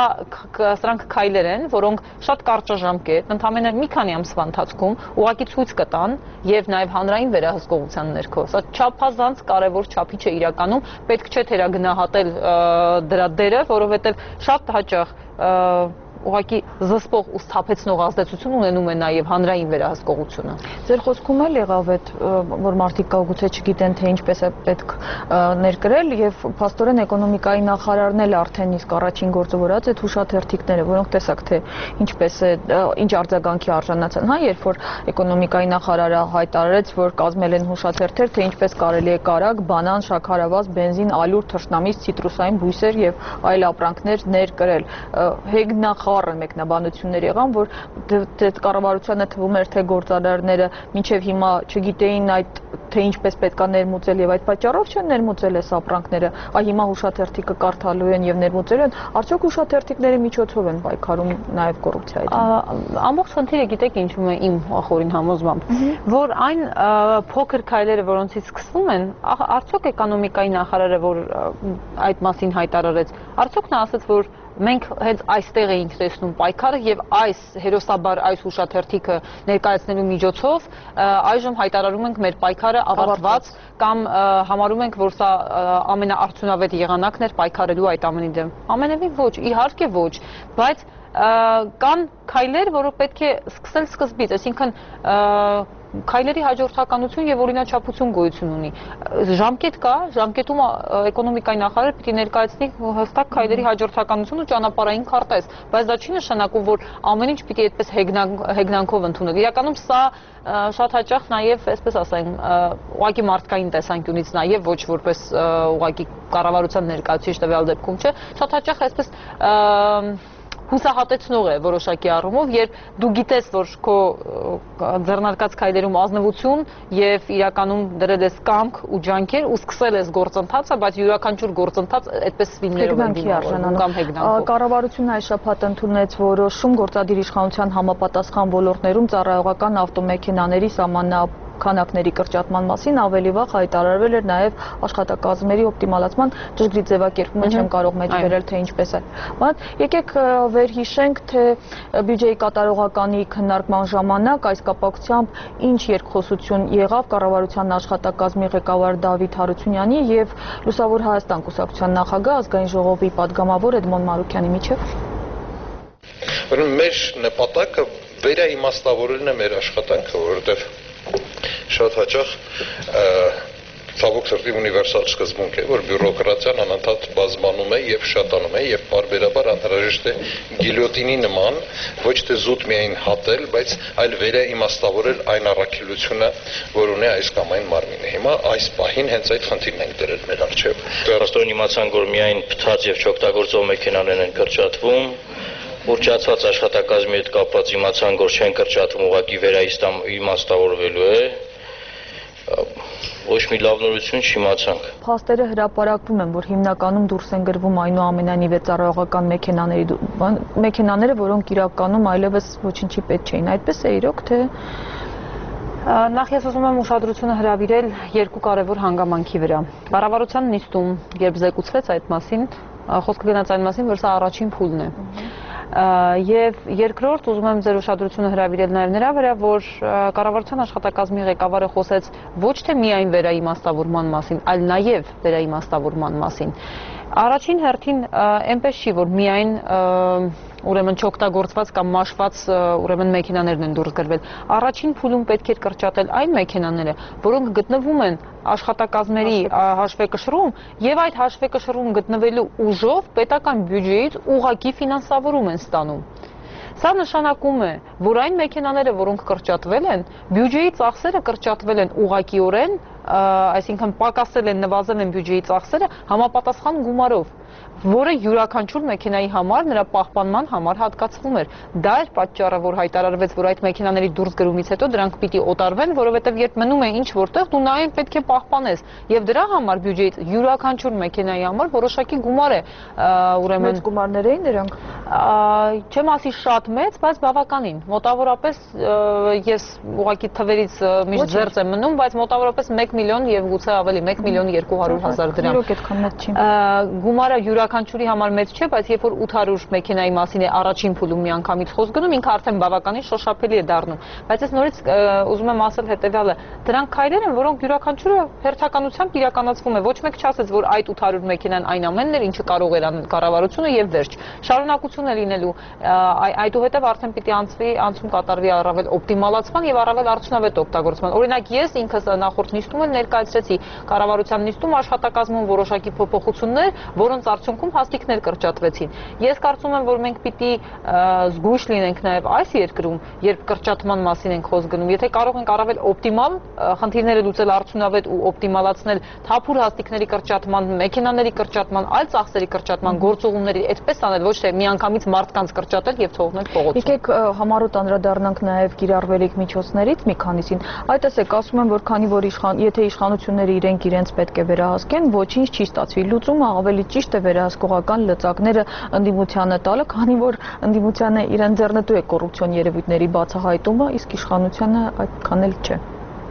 Սրանք քայլեր են, որոնք շատ կարճաժամկետ, ընդամենը մի քանի ամսվա ընթացքում ուղղակի ցույց կտան եւ նաեւ հանրային վերահսկողության ներքո։ Սա չափազանց կարևոր չափիչ է իրականում, պետք չէ թերագնահատել դրա դերը, որովհետեւ շատ հաճախ ուղղակի զսպող ու սթափեցնող ազդեցություն ունենում է նաև հանրային վերահսկողությունը։ Ձեր խոսքում էլ եղավ այդ, որ մարդիկ գուցե չգիտեն, թե ինչպես է պետք ներկրել եւ փաստորեն էկոնոմիկայի նախարարն էլ արդեն իսկ առաջին գործավորած այդ հուշաթերթիկները, որոնք տեսակ թե ինչպես է, ինչ արձագանքի արժանացան, հա, երբ որ էկոնոմիկայի նախարարը հայտարարեց, որ կազմել են հուշաթերթեր, թե ինչպես կարելի է կարագ, բանան, շաքարավազ, բենզին, ալյուր, թռչնամիս, ցիտրուսային բույսեր եւ այլ ապրանքներ ներկրել։ Խառն մեկնաբանություններ եղան, որ կառավարությանը թվում էր, թե գործարարները մինչև հիմա չգիտեին թե ինչպես պետք է ներմուծել եւ այդ պատճառով չեն ներմուծել այս ապրանքները, հիմա հուշաթերթիկը կարդալու են եւ ներմուծելու են, արդյոք հուշաթերթիկների միջոցով են պայքարում նաեւ կոռուպցիայի դեմ։ Ամբողջ խնդիրը գիտեք ինչու է իմ խորին համոզմամբ, որ այն փոքր քայլերը, որոնցից սկսվում են, արդյոք էկոնոմիկայի նախարարը, որ այդ մասին հայտարարեց, արդյոք նա ասաց, որ մենք հենց այստեղ էինք տեսնում պայքարը եւ այս հերոսաբար այս հուշաթերթիկը ներկայացնելու միջոցով այժմ հայտարարում ենք մեր պայքարը ավարտված կամ համարում ենք, որ սա ամենաարդյունավետ եղանակն էր պայքարելու այդ ամենի դեմ։ Ամենևին ոչ, իհարկե ոչ, բայց կան քայլեր, որը պետք է սկսել սկզբից, այսինքն քայլերի հաջորդականություն եւ օրինաչափություն գոյություն ունի։ Ժամկետ կա, ժամկետում էկոնոմիկայի նախարարը պիտի ներկայացնի հստակ քայլերի հաջորդականություն ու ճանապարհային քարտեզ, բայց դա չի նշանակում, որ ամեն ինչ պիտի այդպես հեգնանքով ընդունել։ Իրականում սա շատ հաճախ նաեւ, այսպես ասենք, ուղղակի մարդկային տեսանկյունից նաեւ ոչ որպես ուղղակի կառավարության ներկայացուցիչ տվյալ դեպքում չէ, շատ հաճախ այսպես հուսահատեցնող է որոշակի առումով, երբ դու գիտես, որ քո ձեռնարկած քայլերում ազնվություն եւ իրականում դրել ես կամք ու ջանքեր ու սկսել ես գործընթացը, բայց յուրաքանչյուր գործընթաց այդպես ֆիլմերով է դիմավորվում կամ հեգնանքով։ Կառավարությունը այս շաբաթ ընդունեց որոշում գործադիր իշխանության համապատասխան ոլորտներում ծառայողական ավտոմեքենաների քանակների կրճատման մասին, ավելի վաղ հայտարարվել էր նաև աշխատակազմերի օպտիմալացման ճշգրիտ ձևակերպումը, չեմ կարող մեջ բերել, թե ինչպես է։ Բայց եկեք վերհիշենք, թե բյուջեի կատարողականի քննարկման ժամանակ այս կապակցությամբ ինչ երկխոսություն եղավ կառավարության աշխատակազմի ղեկավար Դավիթ Հարությունյանի եւ Լուսավոր Հայաստան կուսակցության նախագահ ազգային ժողովի падգամավոր Էդմոն Մարուկյանի միջև։ Մեր նպատակը վերաիմաստավորելն է մեր աշխատանքը, որովհետեւ շատ հաճախ ցավոք սրտի ունիվերսալ սկզբունք է, որ բյուրոկրատիան անընդհատ բազմանում է եւ շատանում է եւ պարբերաբար անհրաժեշտ է գիլյոտինի նման ոչ թե զուտ միայն հատել, բայց այլ վերաիմաստավորել այն առաքելությունը, որ ունի այս կամ այն մարմինը։ Հիմա այս պահին հենց այդ խնդիրն ենք դրել մեր առջև։ Դեռաստորեն իմացանք, որ միայն փտած եւ չօգտագործող մեքենաներն են կրճատվում։ Ուռճացված աշխատակազմի հետ կապված իմացանք, որ չեն կրճատվում, ուղղակի վերաիմաստավորվելու է։ Ոչ մի լավ նորություն չիմացանք։ Փաստերը հրապարակվում են, որ հիմնականում դուրս են գրվում այնուամենայնիվ ծառայողական մեքենաները, որոնք իրականում այլևս ոչինչի պետք չէին։ Այդպես է իրոք, թե Նախ ես ուզում եմ ուշադրությունը հրավիրել երկու կարևոր հանգամանքի վրա։ Կառավարության նիստում, երբ զեկուցվեց այդ մասին, խոսքը գնաց այն մասին, որ սա առաջին փուլն է։ Եվ երկրորդ ուզում եմ ձեր ուշադրությունը հրավիրել նաև նրա վրա, որ կառավարության աշխատակազմի ղեկավարը խոսեց ոչ թե միայն վերաիմաստավորման մասին, այլ նաև վերաիմաստավորման մասին։ Առաջին հերթին այնպես չի, որ միայն ուրեմն չօգտագործված կամ մաշված ուրեմն մեքենաներն են դուրս գրվել։ Առաջին փուլում պետք է կրճատել այն մեքենաները, որոնք գտնվում են աշխատակազմերի հաշվեկշռում եւ այդ հաշվեկշռում գտնվելու ուժով պետական բյուջեից ուղղակի ֆինանսավորում են ստանում։ Սա նշանակում է, որ այն մեքենաները, որոնք կրճատվել են, բյուջեի ծախսերը կրճատվել են ուղղակիորեն, այսինքն պակասել են, նվազել են բյուջեի ծախսերը համապատասխան գումարով, որը յուրաքանչյուր մեքենայի համար նրա պահպանման համար հատկացվում էր։ Դա էր պատճառը, որ հայտարարվեց, որ այդ մեքենաների դուրս գրումից հետո դրանք պիտի օտարվեն, որովհետև երբ մնում է ինչ որտեղ, դու նայեն պետք է պահպանես։ Եվ դրա համար բյուջեից յուրաքանչյուր մեքենայի համար որոշակի գումար է, ուրեմն մեծ գումարներ էին դրանք։ Չեմ ասի շատ մեծ, բայց բավականին։ Մոտավորապես ես ուղղակի թվերից միշտ զերծ եմ մնում, բայց մոտավորապես 1 միլիոն եւ գուցե ավելի 1 միլիոն 200,000 դրամ։ Իրոք այդքան մեծ չի։ Գումարը յուրաքանչյուրի համար մեծ չէ, բայց երբ որ 800 մեքենայի մասին է առաջին փուլում միանգամից խոսք գնում, ինքը արդեն բավականին շոշափելի է դառնում։ Բայց ես նորից ուզում եմ ասել հետեւյալը, դրանք քայլեր են, որոնք յուրաքանչյուրը հերթականությամբ իրականացվում է։ Ոչ մեկ չասեց, որ այդ 800 մեքենան այն ամենն էր, ինչը կարող էր անել կառավարությունը եւ վերջ։ Շարունակություն է լինելու, այդուհետև արդեն պիտի անցում կատարվի առավել օպտիմալացման եւ առավել արդյունավետ օգտագործման։ Օրինակ ես ինքս նախորդ նիստում էլ ներկայացրեցի կառավարության նիստում աշխատակազմում որոշակի փոփոխություններ, որոնց արդյունքում հաստիկներ կրճատվեցին։ Ես կարծում եմ, որ մենք պիտի զգույշ լինենք նաեւ այս երկրում, երբ կրճատման մասին ենք խոսք գնում, եթե կարող ենք առավել օպտիմալ խնդիրները լուծել արդյունավետ ու օպտիմալացնել թափուր հաստիկների կրճատման, մեքենաների կրճատման, այլ ծախսերի կրճատման գործողումների այդպես անել, ոչ թե միանգամից մարդկանց կրճատել եւ թողնել փողոցում։ Եկեք համառոտ անդրադառնանք նաեւ կիրառվելիք միջոցներից մի քանիսին։ Այդ ասեք, ասում եմ, որ քանի որ եթե իշխանությունները իրենց պետք է վերահսկեն, ոչինչ չի ստացվի։ Լուծումը ավելի ճիշտ է վերահսկողական լծակները ընդդիմությանը տալը, քանի որ ընդդիմությանը իրեն ձեռնտու է կոռուպցիոն երևույթների բացահայտումը, իսկ իշխանությանը այդքան էլ չէ։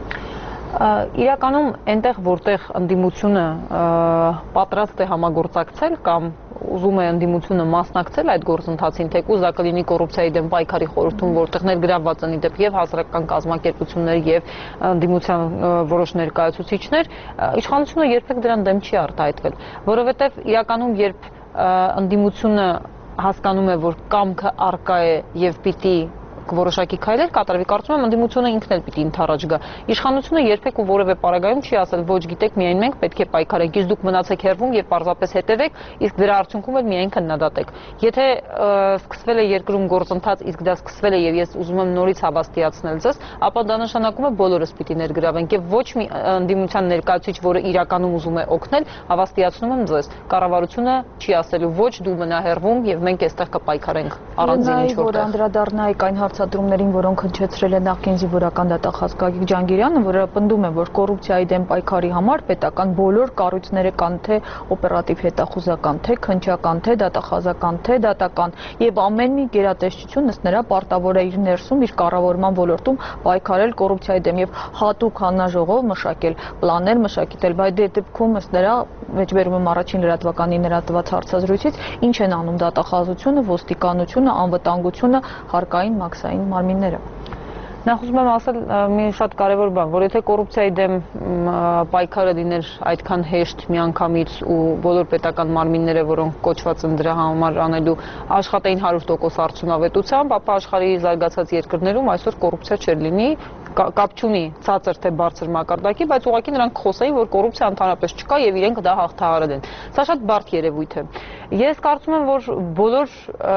Իրականում այնտեղ, որտեղ ընդդիմությունը պատրաստ է համագործակցել կամ ուզում է ընդդիմությունը մասնակցել այդ գործընթացին, թեկուզ դա կլինի կոռուպցիայի դեմ պայքարի խորհրդում, որտեղ ներգրավված են իդեպ եւ հասարակական կազմակերպություններ եւ ընդդիմության որոշ ներկայացուցիչներ, իշխանությունը երբեք դրան դեմ չի արտահայտվել, որովհետեւ իրականում երբ ընդդիմությունը հասկանում է, որ կամքը առկա է եւ պիտի որոշակի քայլեր կատարվի, կարծում եմ ընդդիմությունը ինքն էլ պիտի ընդառաջ գա։ Իշխանությունը երբեք ու որևէ պարագայում չի ասել, ոչ գիտեք, միայն մենք պետք է պայքարենք, իսկ դուք մնացեք հեռվում եւ պարզապես հետևեք, իսկ դրա արդյունքում էլ միայն քննադատեք։ Եթե սկսվել է երկրում գործընթաց, իսկ դա սկսվել է եւ ես ուզում եմ նորից հավաստիացնել ձեզ, ապա դա նշանակում է բոլորս պիտի ներգրավենք եւ ոչ մի ընդդիմության ներկայացուցիչ, որը իրականում ուզում է օգնել, հավաստիացնում եմ ձեզ, կառավարությունը չի ասելու ոչ դու մնա հեռվում եւ մենք այստեղ կպայքարենք առանձին ինչ որտեղ։ Անդրադառնայիք այն հարցադրումներին, որոնք հնչեցրել է նախկին զինվորական դատախազ Գագիկ Ջանգիրյանը, որը պնդում է, որ կոռուպցիայի դեմ պայքարի համար պետական բոլոր կառույցները կան, թե օպերատիվ հետախուզական, թե քննչական, թե դատախազական, թե դատական, եւ ամեն մի գերատեսչություն ըստ նրա պարտավոր է իր ներսում, իր կառավարման ոլորտում պայքարել կոռուպցիայի դեմ եւ հատուկ հանձնաժողով մշակել, պլաններ մշակել, բայց դե դեպքում ըստ նրա մեջբերում եմ առաջին լրատվականի նրա տված հարցազրույցից, ինչ են անում դատախազությունը, ոստիկանությունը, անվտանգությունը, հարկային մաքսային մարմինները։ Նախ ուզում եմ ասել մի շատ կարևոր բան, որ եթե կոռուպցիայի դեմ պայքարը լիներ այդքան հեշտ միանգամից ու բոլոր պետական մարմինները, որոնք կոչված են դրա համար անելու, աշխատեին 100% արդյունավետությամբ, ապա աշխարհի զարգացած երկրներում այսօր կոռուպցիա չէր լինի, կապ չունի ցածր թե բարձր մակարդակի, բայց ուղղակի նրանք խոսեին, որ կոռուպցիա ընդհանրապես չկա եւ իրենք դա հաղթահարել են։ Սա շատ բարդ երևույթ է։ Ես կարծում եմ, որ բոլոր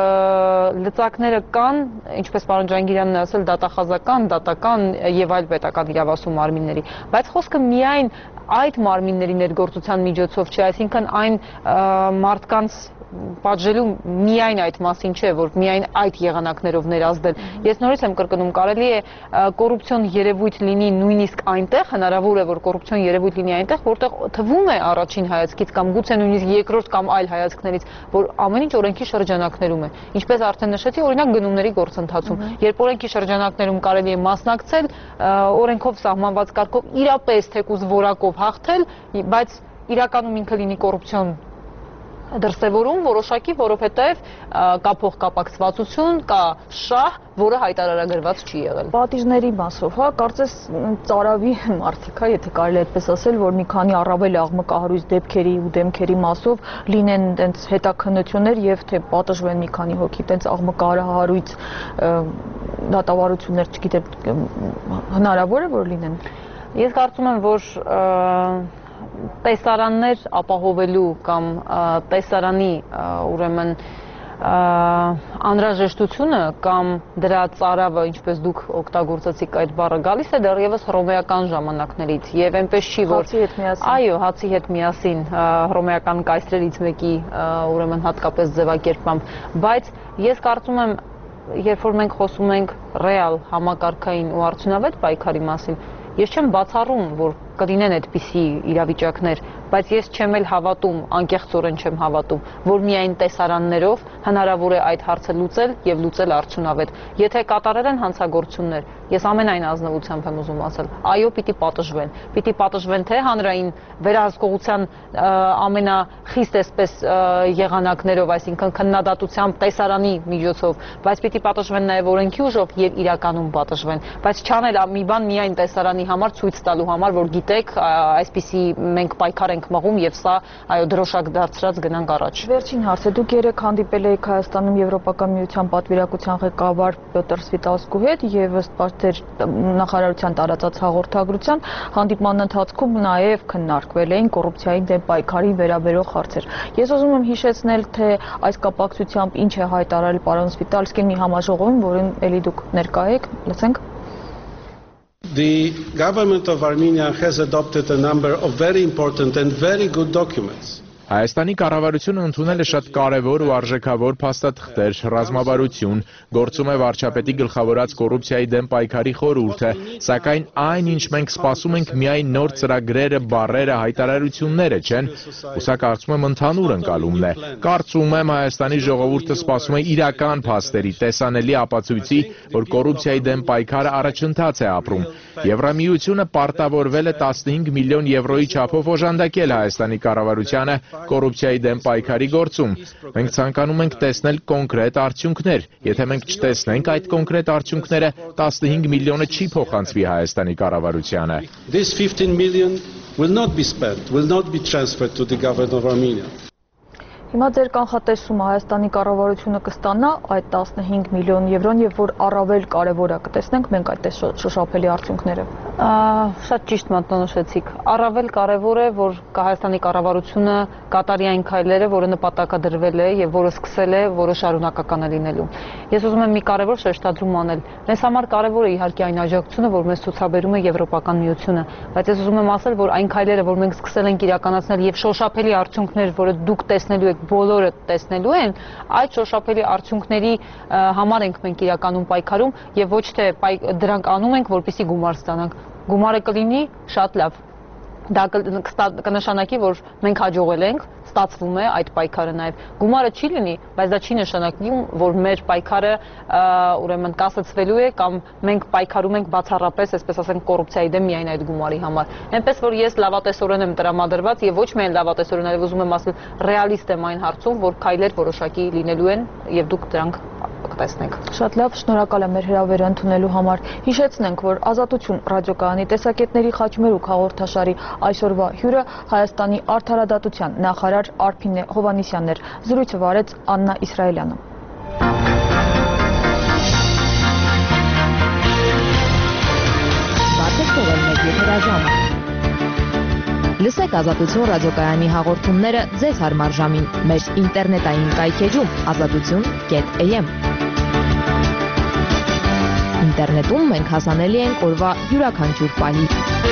լծակները կան, ինչպես պարոն Ջանգիրյանն ասել, դատախազական, դատական եւ այլ պետական իրավասու մարմինների, բայց խոսքը միայն այդ մարմինների ներգործության միջոցով չէ, այսինքն այն մարդկանց պատժելու միայն այդ մասին չէ, որ միայն այդ եղանակներով ներազդել։ Ես նորից եմ կրկնում, կարելի է կոռուպցիոն երևույթ լինի նույնիսկ այնտեղ, հնարավոր է, որ կոռուպցիոն երևույթ լինի այնտեղ, որտեղ թվում է առաջին հայացքից կամ գուցե նույնիսկ երկրորդ կամ այլ հայացքներից, որ ամեն ինչ օրենքի շրջանակներում է։ Ինչպես արդեն նշեցի, օրինակ գնումների գործընթացում, երբ օրենքի շրջանակներում կարելի է մասնակցել, օրենքով սահմանված կարգով իրապես թեկուզ որակով հաղթել, բայց իրականում ինքը լինի կոռուպցիոն դրսևորում որոշակի, որովհետև կա փոխկապակցվածություն, կա շահ, որը հայտարարագրված չի եղել։ Պատիժների մասով, հա, կարծես ծարավի մարդիկ, հա, եթե կարելի է այդպես ասել, որ մի քանի առավել աղմկահարույց դեպքերի ու դեմքերի մասով լինեն այդպես հետաքննություններ եւ թե պատժվեն մի քանի հոգի այդպես աղմկահարույց դատավարություններ, չգիտեմ, հնարավոր է որ լինեն։ Ես կարծում եմ, որ տեսարաններ ապահովելու կամ տեսարանի ուրեմն անհրաժեշտությունը կամ դրա ծարավը, ինչպես դուք օգտագործեցիք այդ բառը, գալիս է դեռևս հռոմեական ժամանակներից եւ այնպես չի որ հացի հետ միասին։ Այո, հացի հետ միասին հռոմեական կայսրերից մեկի ուրեմն հատկապես ձևակերպմամբ, բայց ես կարծում եմ, երբ որ մենք խոսում ենք ռեալ համակարգային ու արդյունավետ պայքարի մասին, ես չեմ բացառում, որ կլինեն այդպիսի իրավիճակներ, բայց ես չեմ էլ հավատում, անկեղծորեն չեմ հավատում, որ միայն տեսարաններով հնարավոր է այդ հարցը լուծել եւ լուծել արդյունավետ։ Եթե կատարել են հանցագործություններ, ես ամենայն ազնվությամբ եմ ուզում ասել, այո, պիտի պատժվեն։ Պիտի պատժվեն թե հանրային վերահսկողության ամենախիստ այսպես եղանակներով, այսինքն քննադատությամբ, տեսարանի միջոցով, բայց պիտի պատժվեն նաեւ օրենքի ուժով եւ իրականում պատժվեն, բայց չանել մի բան միայն տեսարանի համար ցույց տալու համար, որ գիտեք, այսպիսի մենք պայքար ենք մղում եւ սա այո դրոշակ դարձրած գնանք առաջ։ Վերջին հարցը, դուք երեք հանդիպել եք Հայաստանում Եվրոպական միության պատվիրակության ղեկավար Պյոտր Սվիտասկու հետ եւ ըստ պատեր նախարարության տարածած հաղորդագրության հանդիպման ընթացքում նաեւ քննարկվել էին կոռուպցիայի դեմ պայքարի վերաբերող հարցեր։ Ես ուզում եմ հիշեցնել, թե այս կապակցությամբ ինչ է հայտարարել պարոն Սվիտասկին մի համաժողովում, որին ելի դուք ներկա եք, լսենք։ The government of Armenia has adopted a number of very important and very good documents. Հայաստանի կառավարությունը ընդունել է շատ կարևոր ու արժեքավոր փաստաթղթեր, ռազմավարություն, գործում է վարչապետի գլխավորած կոռուպցիայի դեմ պայքարի խորհուրդը, սակայն այն, ինչ մենք սպասում ենք, միայն նոր ծրագրերը, բառերը, հայտարարությունները չեն, ու սա կարծում եմ ընդհանուր ընկալումն է։ Կարծում եմ Հայաստանի ժողովուրդը սպասում է իրական փաստերի, տեսանելի ապացույցի, որ կոռուպցիայի դեմ պայքարը առաջընթաց է ապրում։ Եվրամիությունը պարտավորվել է 15 միլիոն եվրոյի չափով օժանդակել Հայաստանի կառավարությանը կոռուպցիայի դեմ պայքարի գործում։ Մենք ցանկանում ենք տեսնել կոնկրետ արդյունքներ։ Եթե մենք չտեսնենք այդ կոնկրետ արդյունքները, 15 միլիոնը չի փոխանցվի Հայաստանի կառավարությանը։ This 15 million will not be spent, will not be transferred to the government of Armenia. Հիմա ձեր կանխատեսումը Հայաստանի կառավարությունը կստանա այդ 15 միլիոն եվրոն եւ որ առավել կարեւոր է կտեսնենք մենք այդ շոշափելի արդյունքները։ Շատ ճիշտ մատնանշեցիք։ Առավել կարեւոր է, որ Հայաստանի կառավարությունը կատարի այն քայլերը, որը նպատակադրվել է եւ որը սկսել է, որը շարունակական է լինելու։ Ես ուզում եմ մի կարեւոր շեշտադրում անել։ Մեզ համար կարեւոր է իհարկե այն աջակցությունը, որ մեզ ցուցաբերում է Եվրոպական միությունը, բայց ես ուզում եմ ասել, որ այն քայլերը, որ մենք սկսել ենք իրականացնել եւ շոշափելի արդյունքներ, որը դուք տեսնելու եք բոլորը տեսնելու են, այդ շոշափելի արդյունքների համար ենք մենք իրականում պայքարում եւ ոչ թե դրանք անում ենք, որպեսզի գումար ստանանք։ Գումարը կլինի շատ լավ։ Դա կնշանակի, որ մենք հաջողել ենք, ստացվում է այդ պայքարը նաև։ Գումարը չի լինի, բայց դա չի նշանակում, որ մեր պայքարը ուրեմն կասեցվելու է կամ մենք պայքարում ենք բացառապես, այսպես ասենք, կոռուպցիայի դեմ միայն այդ գումարի համար։ Այնպես որ ես լավատեսորեն եմ տրամադրված եւ ոչ միայն լավատեսորեն, այլև ուզում եմ ասել ռեալիստ եմ այն հարցում, որ քայլեր որոշակի լինելու են եւ դուք դրանք կտեսնենք։ Շատ լավ, շնորհակալ եմ մեր հրավերը ընդունելու համար։ Հիշեցնենք, որ Ազատություն ռադիոկայանի տեսակետների խաչմերուկ հաղորդաշարի այսօրվա հյուրը Հայաստանի արդարադատության նախարար Արփինե Հովհաննիսյանն էր։ Զրույցը վարեց Աննա Իսրայելյանը։ Լսեք Ազատություն ռադիոկայանի հաղորդումները ձեզ հարմար ժամին մեր ինտերնետային կայքեջում azatutun.am Ինտերնետում մենք հասանելի ենք օրվա յուրաքանչյուր պահի։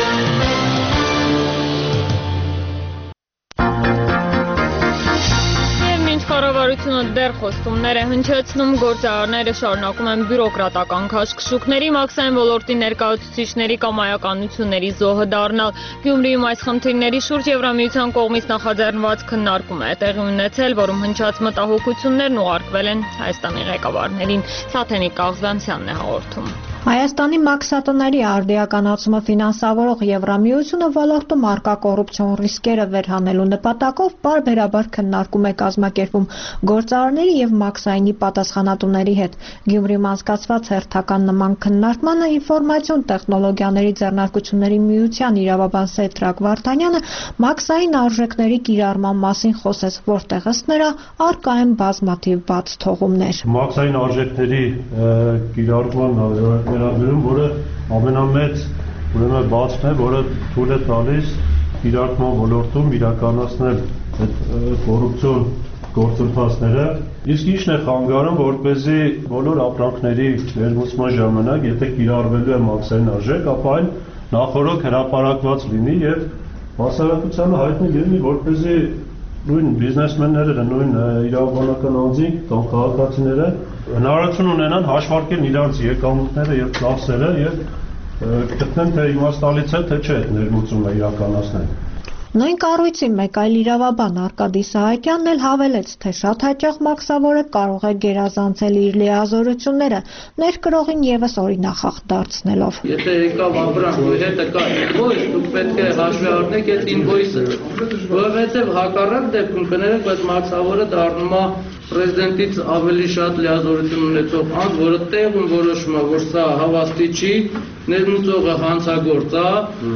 Կառավարությունը դեռ խոստումներ է հնչեցնում, գործարարները շարունակում են բյուրոկրատական քաշքշուկների, մաքսային ոլորտի ներկայացուցիչների կամ այականությունների զոհը դառնալ։ Գյումրիում այս խնդիրների շուրջ Եվրամիության կողմից նախաձեռնված քննարկում է տեղի ունեցել, որում հնչած մտահոգություններն ուղարկվել են Հայաստանի ղեկավարներին։ Սաթենիկ Կաղզանցյանն է հաղորդում։ Հայաստանի մաքսատների արդիականացումը ֆինանսավորող Եվրամիությունը ոլորտում առկա կոռուպցիոն ռիսկերը վերհանելու նպատակով պարբերաբար քննարկում է կազմակերպում գործարարների եւ մաքսայինի պատասխանատուների հետ։ Գյումրիում անցկացված հերթական նման քննարկմանը ինֆորմացիոն տեխնոլոգիաների ձեռնարկությունների միության իրավաբան Սեդրակ Վարդանյանը մաքսային արժեքների կիրառման մասին խոսեց, որտեղ ըստ նրա առկա են բազմաթիվ բաց թողումներ։ Մաքսային արժեքների կիրառման վերաբերում, որը ամենամեծ ուրեմն բացն է, որը թույլ է տալիս կիրառման ոլորտում իրականացնել այդ կոռուպցիոն գործընթացները։ Իսկ ի՞նչն է խանգարում, որպեսզի բոլոր ապրանքների վերլուծման ժամանակ, եթե կիրառվելու է մաքսային արժեք, ապա այն նախօրոք հրապարակված լինի եւ հասարակությանը հայտնի լինի, որպեսզի նույն բիզնեսմենները, նույն իրավաբանական անձինք կամ քաղաքացիները հնարավորություն ունենան հաշվարկել իրենց եկամուտները եւ ծախսերը եւ գտնեն թե իմաստալից է թե չէ այդ ներմուծումը իրականացնել։ Նույն կառույցի մեկ այլ իրավաբան Արկադի Սահակյանն էլ հավելեց, թե շատ հաճախ մաքսավորը կարող է գերազանցել իր լիազորությունները, ներկրողին եւս օրինախախտ դարձնելով։ Եթե եկավ ապրանք, հետը կա ինվոյս, դուք պետք է հաշվի առնեք այդ ինվոյսը, որովհետեւ հակառակ դեպքում կներեք, բայց մաքսավորը դառնում է պրեզիդենտից ավելի շատ լիազորություն ունեցող անձ, որը տեղում որոշում է, որ սա հավաստի չի, ներմուծողը հանցագործ է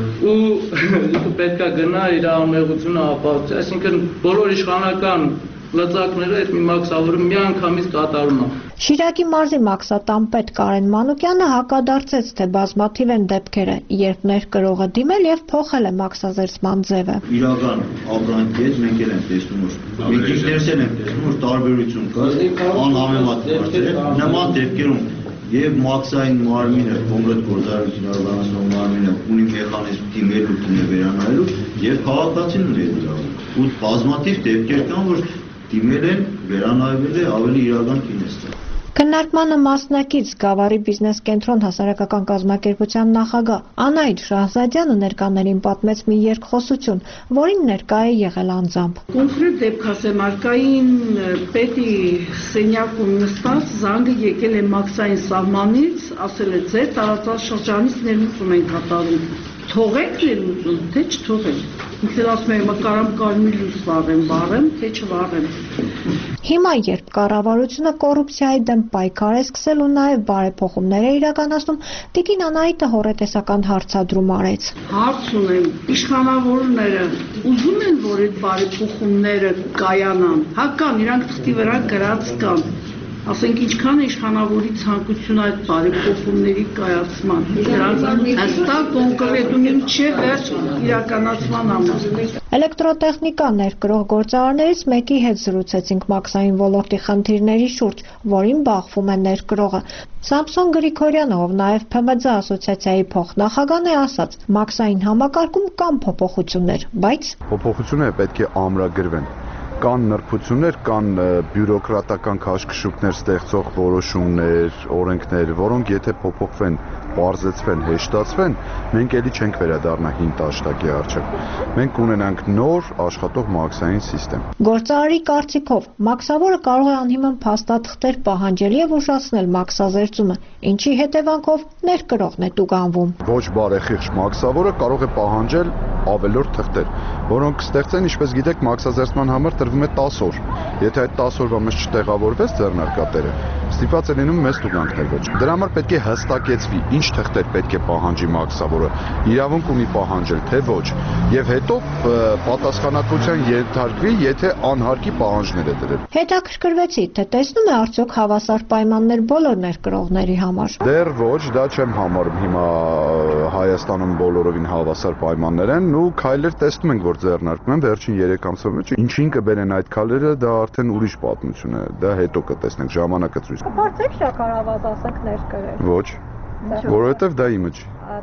ու պետք է գնա իր անմեղությունը ապահովի, այսինքն բոլոր իշխանական լծակները այդ մի մաքսավորը միանգամից կատարում է։ Շիրակի մարզի մաքսատանպետ Կարեն Մանուկյանը հակադարձեց, թե բազմաթիվ են դեպքերը, երբ ներկրողը դիմել եւ փոխել է մաքսազերծման ձևը։ Իրական ապրանքի հետ մենք էլ ենք տեսնում, որ մենք ինքներս էլ ենք տեսնում, որ տարբերություն կա անհամեմատ բարձր նման դեպքերում եւ մաքսային մարմինը, կոնկրետ գործարարություն իրականացնող մարմինը ունի մեխանիզմ դիմելու, վերանայելու եւ քաղաքացին ունի իրավունք։ Ու բազմաթիվ դեպքեր կան, որ դիմել են, վերանայվել է ավելի իրական կինեստը։ Քննարկմանը մասնակից Գավառի բիզնես կենտրոն հասարակական կազմակերպության նախագահ Անահիտ Շահզադյանը ներկաներին պատմեց մի երկխոսություն, որին ներկա է եղել անձամբ։ Կոնկրետ դեպք ասեմ, արկային պետի սենյակում նստած զանգը եկել է մաքսային սահմանից, ասել է ձեր տարածաշրջանից ներմուծում են կատարում։ Թողեք ներմուծում, թե չթողեք։ Ինքն ասում է, կարամ կարմիր լույս վառեմ, թե չվառեմ։ Հիմա, երբ կառավարությունը կոռուպցիայի դեմ պայքար է սկսել ու նաև բարեփոխումներ է իրականացնում, Տիկին Անահիտը հոռետեսական հարցադրում արեց։ Հարց ունեմ, իշխանավորները ուզում են, որ այդ բարեփոխումները կայանան, կան, իրանք թղթի վրա գրած կան։ Ասենք ինչքան է իշխանավորի ցանկություն այդ բարեփոխումների կայացման։ Դրանց հստակ կոնկրետումին չէ վերջ իրականացման համար։ Էլեկտրոտեխնիկա ներկրող գործարարներից մեկի հետ զրուցեցինք մաքսային ոլորտի խնդիրների շուրջ, որին բախվում է ներկրողը։ Սամսոն Գրիգորյանը, ով նաև ՓՄՁ ասոցիացիայի փոխնախագահն է, ասաց, մաքսային համակարգում կան փոփոխություններ, բայց փոփոխությունները պետք է ամրագրվեն։ Կան նրբություններ, կան բյուրոկրատական քաշքշուկներ ստեղծող որոշումներ, օրենքներ, որոնք եթե փոփոխվեն, բարձեցվեն, հեշտացվեն, մենք էլի չենք վերադառնա հին տաշտակի առջև։ Մենք ունենանք նոր աշխատող մաքսային համակարգ։ Գործարարի կարծիքով, մաքսավորը կարող է անհիմն փաստաթղթեր պահանջել եւ ուշացնել մաքսազերծումը, ինչի հետևանքով ներկրողն է տուգանվում։ Ոչ բարեխիղճ մաքսավորը կարող է պահանջել ավելորդ թղթեր, որոնք ստեղծեն, ինչպես գիտեք, մաքսազերծման համար տրվում է 10 օր։ Եթե այդ 10 օրվա մեջ չտեղավորվեց ձեռնարկատերը, ստիպված է լինում մեծ տուգանքներ ոչ։ Դրա համար պետք է հստակեցվի, ինչ թղթեր պետք է պահանջի մաքսավորը, իրավունք ունի պահանջել, թե ոչ, եւ հետո պատասխանատվության ենթարկվի, եթե անհարկի պահանջներ է դրել։ Հետաքրքրվեցի, թե տեսնում է արդյոք հավասար պայմաններ բոլոր ներկրողների համար։ Դեռ ոչ, դա չեմ համարում հիմա Հայաստանում բոլորովին հավասար պայմաններ են, ու քայլեր տեսնում ենք, որ ձեռնարկվում են վերջին 3 ամսվա մեջ։ Ինչին կբերեն այդ քայլերը, դա արդեն ուրիշ պատմություն է, դա հետո կտեսնենք, ժամանակը ցույց կտա։ Բարձեք շաքարավազ ասենք ներկրել։ Ոչ, որովհետև դա իմիջ։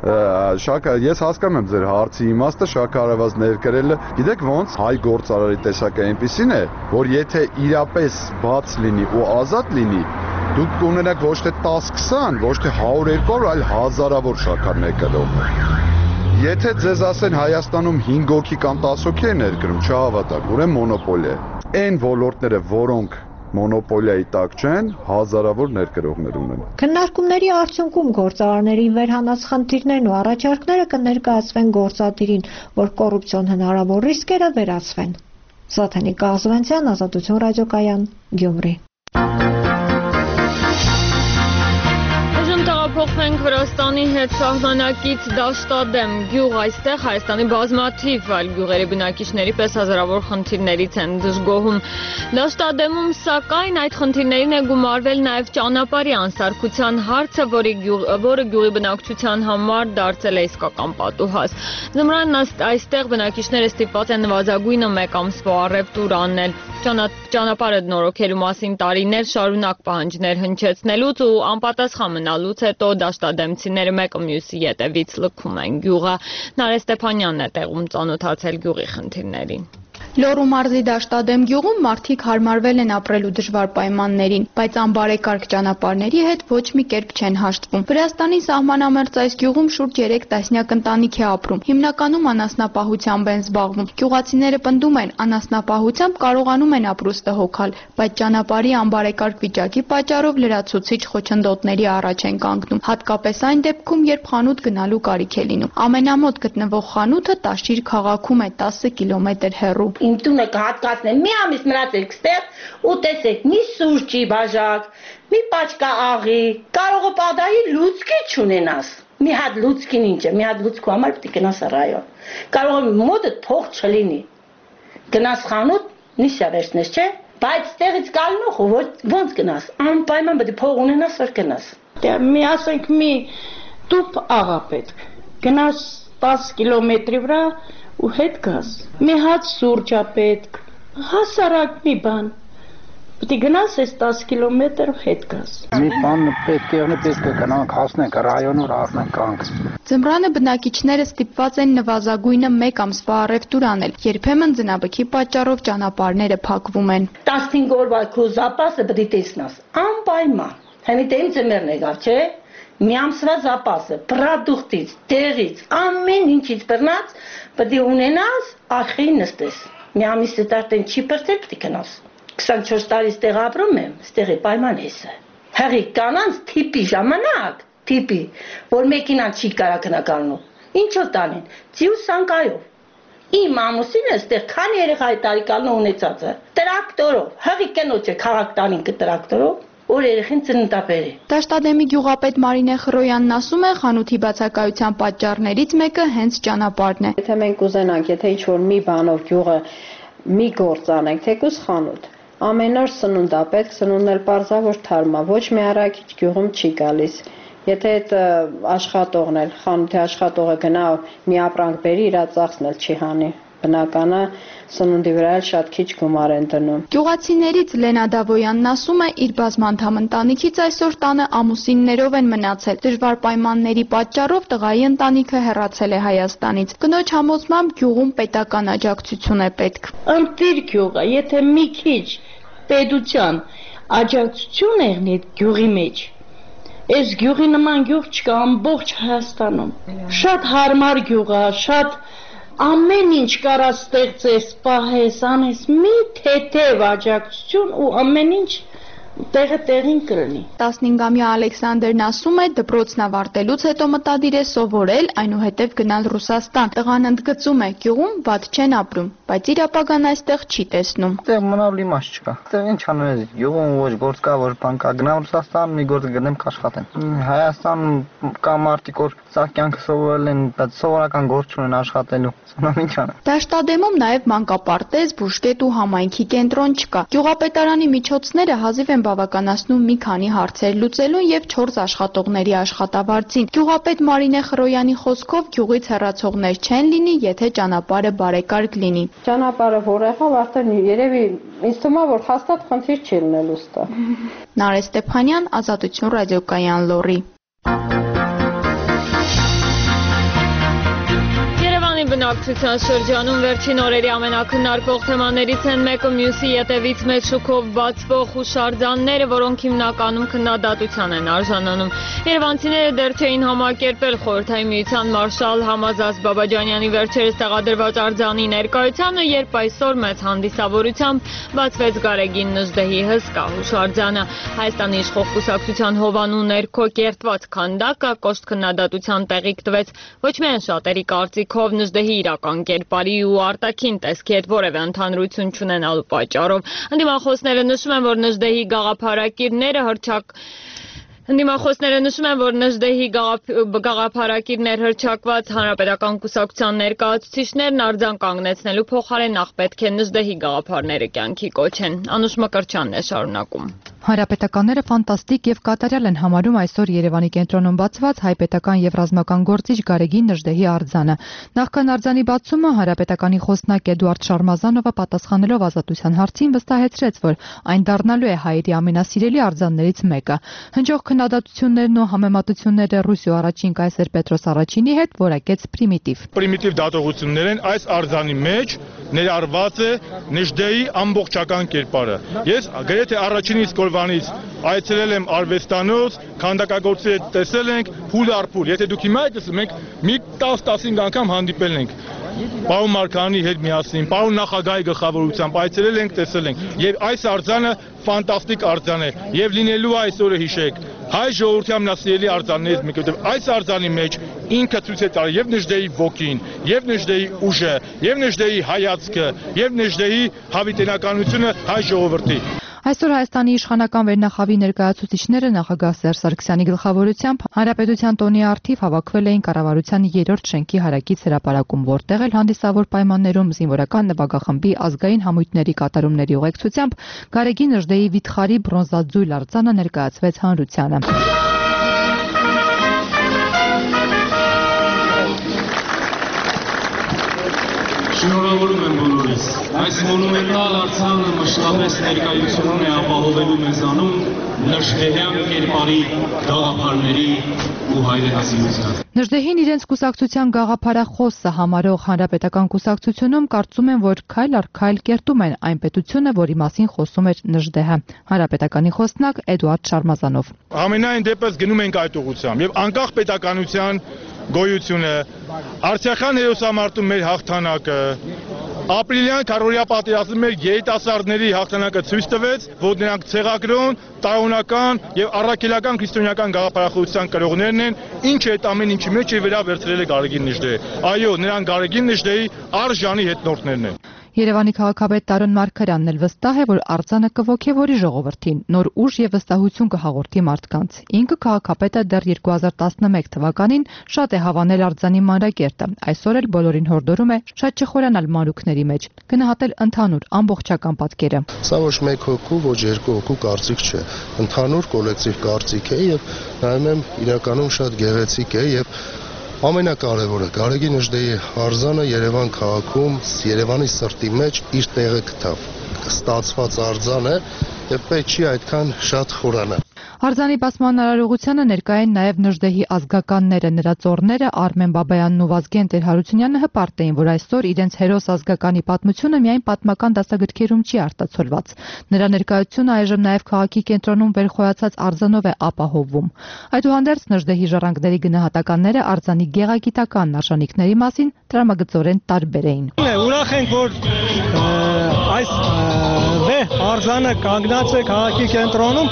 Ես հասկանում եմ ձեր հարցի իմաստը, շաքարավազ ներկրելը, գիտեք ոնց հայ գործարարի տեսակը այնպեսին է, որ եթե իրապես բաց լինի ու ազատ լինի, դուք կունենաք ոչ թե 10-20, ոչ թե 100-200, այլ հազարավոր շաքար ներկրող։ Եթե ձեզ ասեն Հայաստանում 5 հոգի կամ 10 հոգի է ներկրում, չհավատաք, ուրեմն մոնոպոլիա է։ Այն ոլորտները, որոնք մոնոպոլիայի տակ չեն, հազարավոր ներկրողներ ունեն։ Քննարկումների արդյունքում գործարարների վերհանած խնդիրներն ու առաջարկները կներկայացվեն գործադիրին, որ կոռուպցիոն հնարավոր ռիսկերը վերացվեն։ Զաթենիկ Աղզվանցյան, Ազատություն ռադիոկայան, Գյումրի։ Փոխվենք Վրաստանի հետ սահմանակից Դաշտադեմ գյուղ, այստեղ Հայաստանի բազմաթիվ այլ գյուղերի բնակիչների պես հազարավոր խնդիրներից են դժգոհում։ Դաշտադեմում սակայն այդ խնդիրներին է գումարվել նաև ճանապարհի անսարքության հարցը, որը գյուղի բնակչության համար դարձել է իսկական պատուհաս։ Ձմռանն այստեղ բնակիչները ստիպված են նվազագույնը 1 ամսվա առևտուր անել։ Ճանապարհը նորոգելու մասին տարիներ շարունակ պահանջներ հնչեցնելուց ու անպատասխան մնալուց հետո դաշտադեմցիները մեկը մյուսի ետևից լքում են գյուղը։ Նարէ Ստեփանյանն է տեղում ծանոթացել գյուղի խնդիրներին։ Լոռու մարզի Դաշտադեմ գյուղում մարդիկ հարմարվել են ապրելու դժվար պայմաններին, բայց անբարեկարգ ճանապարհների հետ ոչ մի կերպ չեն հաշտվում։ Վրաստանի սահմանամերձ այս գյուղում շուրջ 3 տասնյակ ընտանիք է ապրում։ Հիմնականում անասնապահությամբ են զբաղվում։ Գյուղացիները պնդում են, անասնապահությամբ կարողանում են ապրուստը հոգալ, բայց ճանապարհի անբարեկարգ վիճակի պատճառով լրացուցիչ խոչընդոտների առաջ են կանգնում, հատկապես այն դեպքում, երբ խանութ գնալու կարիք է լինում։ Ամենամոտ գտնվող խանութը Տաշիր քաղաքում է 10 կիլոմետր հեռու։ Իմ տունը կհատկացնեմ, մի ամիս մնացեք ստեղ ու տեսեք, մի սուրճի բաժակ, մի պաչկա աղի, կարող է պատահի լուցկի չունենաս։ Մի հատ լուցկին ինչ է, մի հատ լուցկու համար պետք է գնաս ռայոն։ Կարող է մոտդ փող չլինի։ Գնաս խանութ, նիսա վերցնես, չէ՞։ Բայց ստեղից գալնող ոնց գնաս, անպայման պետք է փող ունենաս, որ գնաս։ Մի ասենք մի տուփ աղա պետք։ Գնաս 10 կիլոմետրի վրա ու հետ գաս։ Մի հատ սուրճ է պետք, հասարակ մի բան։ Պետք է գնաս այս 10 կիլոմետր ու հետ գաս։ Մի բան պետք է գնանք հասնենք ռայոն ու առնենք կանք։ Ձմռանը բնակիչները ստիպված են նվազագույնը 1 ամսվա առևտուր անել։ Երբեմն ձնաբքի պատճառով ճանապարհները փակվում են։ 15 օրվա քո զապասը պետք է տեսնաս։ Անպայման։ Հենց դեմ ձմեռն եկավ, չէ՞։ Մի ամսվա զապասը, պրոդուկտից, տեղից, ամեն ինչից բռնած պետք է ունենաս, ախի նստես։ Մի ամիսը արդեն չի պրծել, պետք է գնաս։ 24 տարի ստեղ ապրում եմ, ստեղի պայման էսը։ Հեղի կանանց թիպի ժամանակ, թիպի, որ մեքենան չի կարա գնականու։ Ինչով տանեն, ծիուսանկայով։ Իմ ամուսինը ստեղ քանի երեխա է տարեկան ունեցած է, տրակտորով, հեղի կնոջ է քաղաք տանին տրակտորով։ Որ երեխին ծննդաբեր է։ Դաշտադեմի գյուղապետ Մարինե Խրոյանն ասում է, խանութի բացակայության պատճառներից մեկը հենց ճանապարհն է։ Եթե մենք ուզենանք, եթե ինչ-որ մի բանով գյուղը մի գործ անենք, թեկուզ խանութ, ամեն օր սնունդ է պետք, սնունդն էլ պարզավոր թարմ է, ոչ մի առաքիչ գյուղում չի գալիս։ Եթե այդ աշխատողն էլ, խանութի աշխատողը գնա մի ապրանք բերի, իր ծախսն էլ չի հանի։ Բնականը սնունդի վրա էլ շատ քիչ գումար են դնում։ Գյուղացիներից Լենա Դավոյանն ասում է, իր բազմանդամ ընտանիքից այսօր տանը ամուսիններով են մնացել։ Դժվար պայմանների պատճառով տղայի ընտանիքը հեռացել է Հայաստանից։ Կնոջ համոզմամբ գյուղում պետական աջակցություն է պետք։ Ընտիր գյուղը, եթե մի քիչ պետության աջակցություն եղնի գյուղի մեջ, այս գյուղի նման գյուղ չկա ամբողջ Հայաստանում։ Շատ հարմար գյուղ է, շատ ամեն ինչ կարա ստեղծես, պահես, անես, մի թեթև աջակցություն ու ամեն ինչ տեղը տեղին կրնի։ 15-ամյա Ալեքսանդրն ասում է, դպրոցն ավարտելուց հետո մտադիր է սովորել, այնուհետև գնալ Ռուսաստան։ Տղան ընդգծում է, գյուղում վատ չեն ապրում, բայց իր ապագան այստեղ չի տեսնում։ Այստեղ մնալու իմաստ չկա։ Այստեղ ինչ անես, գյուղում ոչ գործ կա, ոչ բան կա, գնամ Ռուսաստան, մի գործ գտնեմ կաշխատեմ։ Հայաստան կա մարդիկ, որ սա կյանքը սովորել են, բայց սովորական գործ չունեն աշխատելու։ Ինչ անեմ։ Դաշտադեմում նաև մանկապարտեզ, բուժկետ ու համայնքի կենտրոն չկա։ Գյուղապետարանի միջոցները հազիվ են բավականացնում մի քանի հարցեր լուծելուն եւ 4 աշխատողների աշխատավարձին։ Գյուղապետ Մարինե Խրոյանի խոսքով գյուղից հեռացողներ չեն լինի, եթե ճանապարհը բարեկարգ լինի։ Ճանապարհը որ եղավ, արդեն երևի ինձ թվում է, որ հաստատ խնդիր չի լինելու ստա։ Նարէ Ստեփանյան, Ազատություն ռադիոկայան, Լոռի։ բնակչության շրջանում վերջին օրերի ամենակննարկվող թեմաներից են մեկը մյուսի ետևից մեծ շուկով բացվող հուշարձանները, որոնք հիմնականում քննադատության են արժանանում։ Երևանցիները դեռ չէին համակերպել Խորհրդային Միության մարշալ Համազած Բաբաջանյանի վերջերս տեղադրված արձանի ներկայությանը, երբ այսօր մեծ հանդիսավորությամբ բացվեց Գարեգին Նժդեհի հսկա հուշարձանը։ Հայաստանի իշխող կուսակցության հովանու ներքո կերտված քանդակը կոշտ քննադատության տեղիք տվեց ոչ միայն շատերի կարծիքով Նժդեհի իրական կերպարի ու արտաքին տեսքի հետ որևէ ընդհանրություն չունենալու պատճառով։ Ընդդիմախոսները նշում են, որ Նժդեհի գաղափարակիրներ հռչակված հանրապետական կուսակցության ներկայացուցիչներն արձան կանգնեցնելու փոխարեն նախ պետք է Նժդեհի գաղափարները կյանքի կոչեն։ Անուշ Մկրտչյանն է շարունակում։ Հանրապետականները ֆանտաստիկ եւ կատարյալ են համարում այսօր Երևանի կենտրոնում բացված հայպետական եւ ռազմական գործիչ Գարեգին Նժդեհի արձանը։ Նախքան արձանի բացումը Հանրապետականի խոսնակ Էդուարդ Շարմազանովը պատասխանելով Ազատության հարցին վստահեցրեց, որ այն դառնալու է հայերի ամենասիրելի արձաններից մեկը։ Հնչող քննադատություններն ու համեմատությունները Ռուսիո առաջին կայսեր Պետրոս առաջինի հետ որակեց պրիմիտիվ դատողություններ են այս արձանի մեջ ներառված է Նժդեհի ամբողջական կերպարը։ Ես գրեթե առաջինից Կորվանից այցելել եմ արվեստանոց, քանդակագործի հետ տեսել ենք փուլ առ փուլ։ Եթե դուք հիմա եք տեսնում, մենք մի 10-15 անգամ հանդիպել ենք։ Պարոն Մարկարյանի հետ միասին, պարոն նախագահի գլխավորությամբ այցելել ենք, տեսել ենք։ Եվ այս արձանը ֆանտաստիկ արձան է եւ լինելու այսօրը հիշեք հայ ժողովրդի ամենասիրելի արձաններից մեկը, որտեղ այս արձանի մեջ ինքը ցույց է տալիս եւ Նժդեհի ոգին, եւ Նժդեհի ուժը, եւ Նժդեհի հայացքը, եւ Նժդեհի հավիտենականությունը հայ ժողովրդի։ Այսօր Հայաստանի իշխանական վերնախավի ներկայացուցիչները նախագահ Սերժ Սարգսյանի գլխավորությամբ Հանրապետության տոնի առթիվ հավաքվել էին կառավարության 3-րդ շենքի հարակից հրապարակում, որտեղ էլ հանդիսավոր պայմաններում զինվորական նվագախմբի ազգային համույթների կատարումների ուղեկցությամբ Գարեգին Նժդեհի վիթխարի բրոնզաձույլ արձանը ներկայացվեց հանրությանը։ Շնորհավորում եմ բոլորիս։ Այս մոնումենտալ արձանը մշտապես ներկայությունում է ապահովելու մեզանում Նժդեհյան կերպարի գաղափարների ու հայրենասիրության։ Նժդեհին իրենց կուսակցության գաղափարախոսը համարող Հանրապետական կուսակցությունում կարծում են, որ քայլ առ քայլ կերտում են այն պետությունը, որի մասին խոսում էր Նժդեհը։ Հանրապետականի խոսնակ Էդուարդ Շարմազանով։ Ամենայն դեպս գնում ենք այդ ուղղությամբ եւ անկախ պետականության գոյությունը, Արցախյան հերոսամարտում մեր հաղթանակը, ապրիլյան քարորիա պատերազմի մեր երիտասարդների հաղթանակը ցույց տվեց, որ նրանք ցեղագրոն, տարօրինական եւ առաքելական քրիստոնեական գաղափարախոսության կրողներն են, ինչը այդ ամեն ինչի մեջ է վրա վերցրել է Գարեգին Նժդեհը։ Այո, նրանք Գարեգին Նժդեհի արժանի հետնորդներն են։ Երևանի քաղաքապետ Տարոն Մարգարյանն էլ վստահ է, որ արձանը կոգևորի ժողովրդին, նոր ուժ եւ վստահություն կհաղորդի մարդկանց։ Ինքը քաղաքապետը դեռ 2011 թվականին շատ է հավանել արձանի մանրակերտը։ Այսօր էլ բոլորին հորդորում է շատ չխորանալ մանրուքների մեջ, գնահատել ընդհանուր ամբողջական պատկերը։ Սա ոչ մեկ հոգու, ոչ երկու հոգու կարծիք չէ, ընդհանուր կոլեկտիվ կարծիք է եւ նայում եմ իրականում շատ գեղեցիկ է եւ ամենակարևորը Գարեգին Նժդեհի արձանը Երևան քաղաքում, Երևանի սրտի մեջ իր տեղը գտավ։ Ստացված արձան է եւ պետք չի այդքան շատ խորանալ։ Արձանի բացման արարողությանը ներկա են նաև Նժդեհի ազգականները, նրա ծոռները Արմեն Բաբայանն ու Վազգեն Տեր-Հարությունյանը հպարտ էին, որ այսօր իրենց հերոս ազգականի պատմությունը միայն պատմական դասագրքերում չի արտացոլված։ Նրա ներկայությունը այժմ նաև քաղաքի կենտրոնում վերխոյացած արձանով է ապահովվում։ Այդուհանդերձ Նժդեհի ժառանգների գնահատականները արձանի գեղագիտական արժանինքների մասին տրամագծորեն տարբեր էին։ Ուրախ ենք, որ այս արձանը կանգնած է քաղաքի կենտրոնում։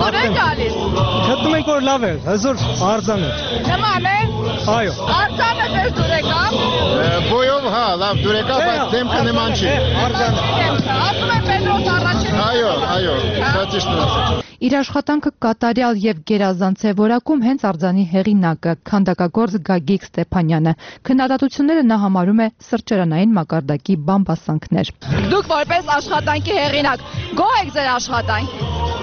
Գտնում ենք, որ լավ է, հզոր արձան է։ Նման է։ Այո։ Արձանը ձեզ դուր եկավ։ Բոյով հա, լավ դուր եկավ, բայց դեմքը նման չի։ Ասում են Պետրոս առաջին։ Այո, դա ճիշտ է։ Իր աշխատանքը կատարյալ եւ գերազանց է որակում հենց արձանի հեղինակը քանդակագործ Գագիկ Ստեփանյանը։ Քննադատությունները նա համարում է սրճարանային մակարդակի բամբասանքներ։ Դուք որպես աշխատանքի հեղինակ գոհ եք ձեր աշխատանք։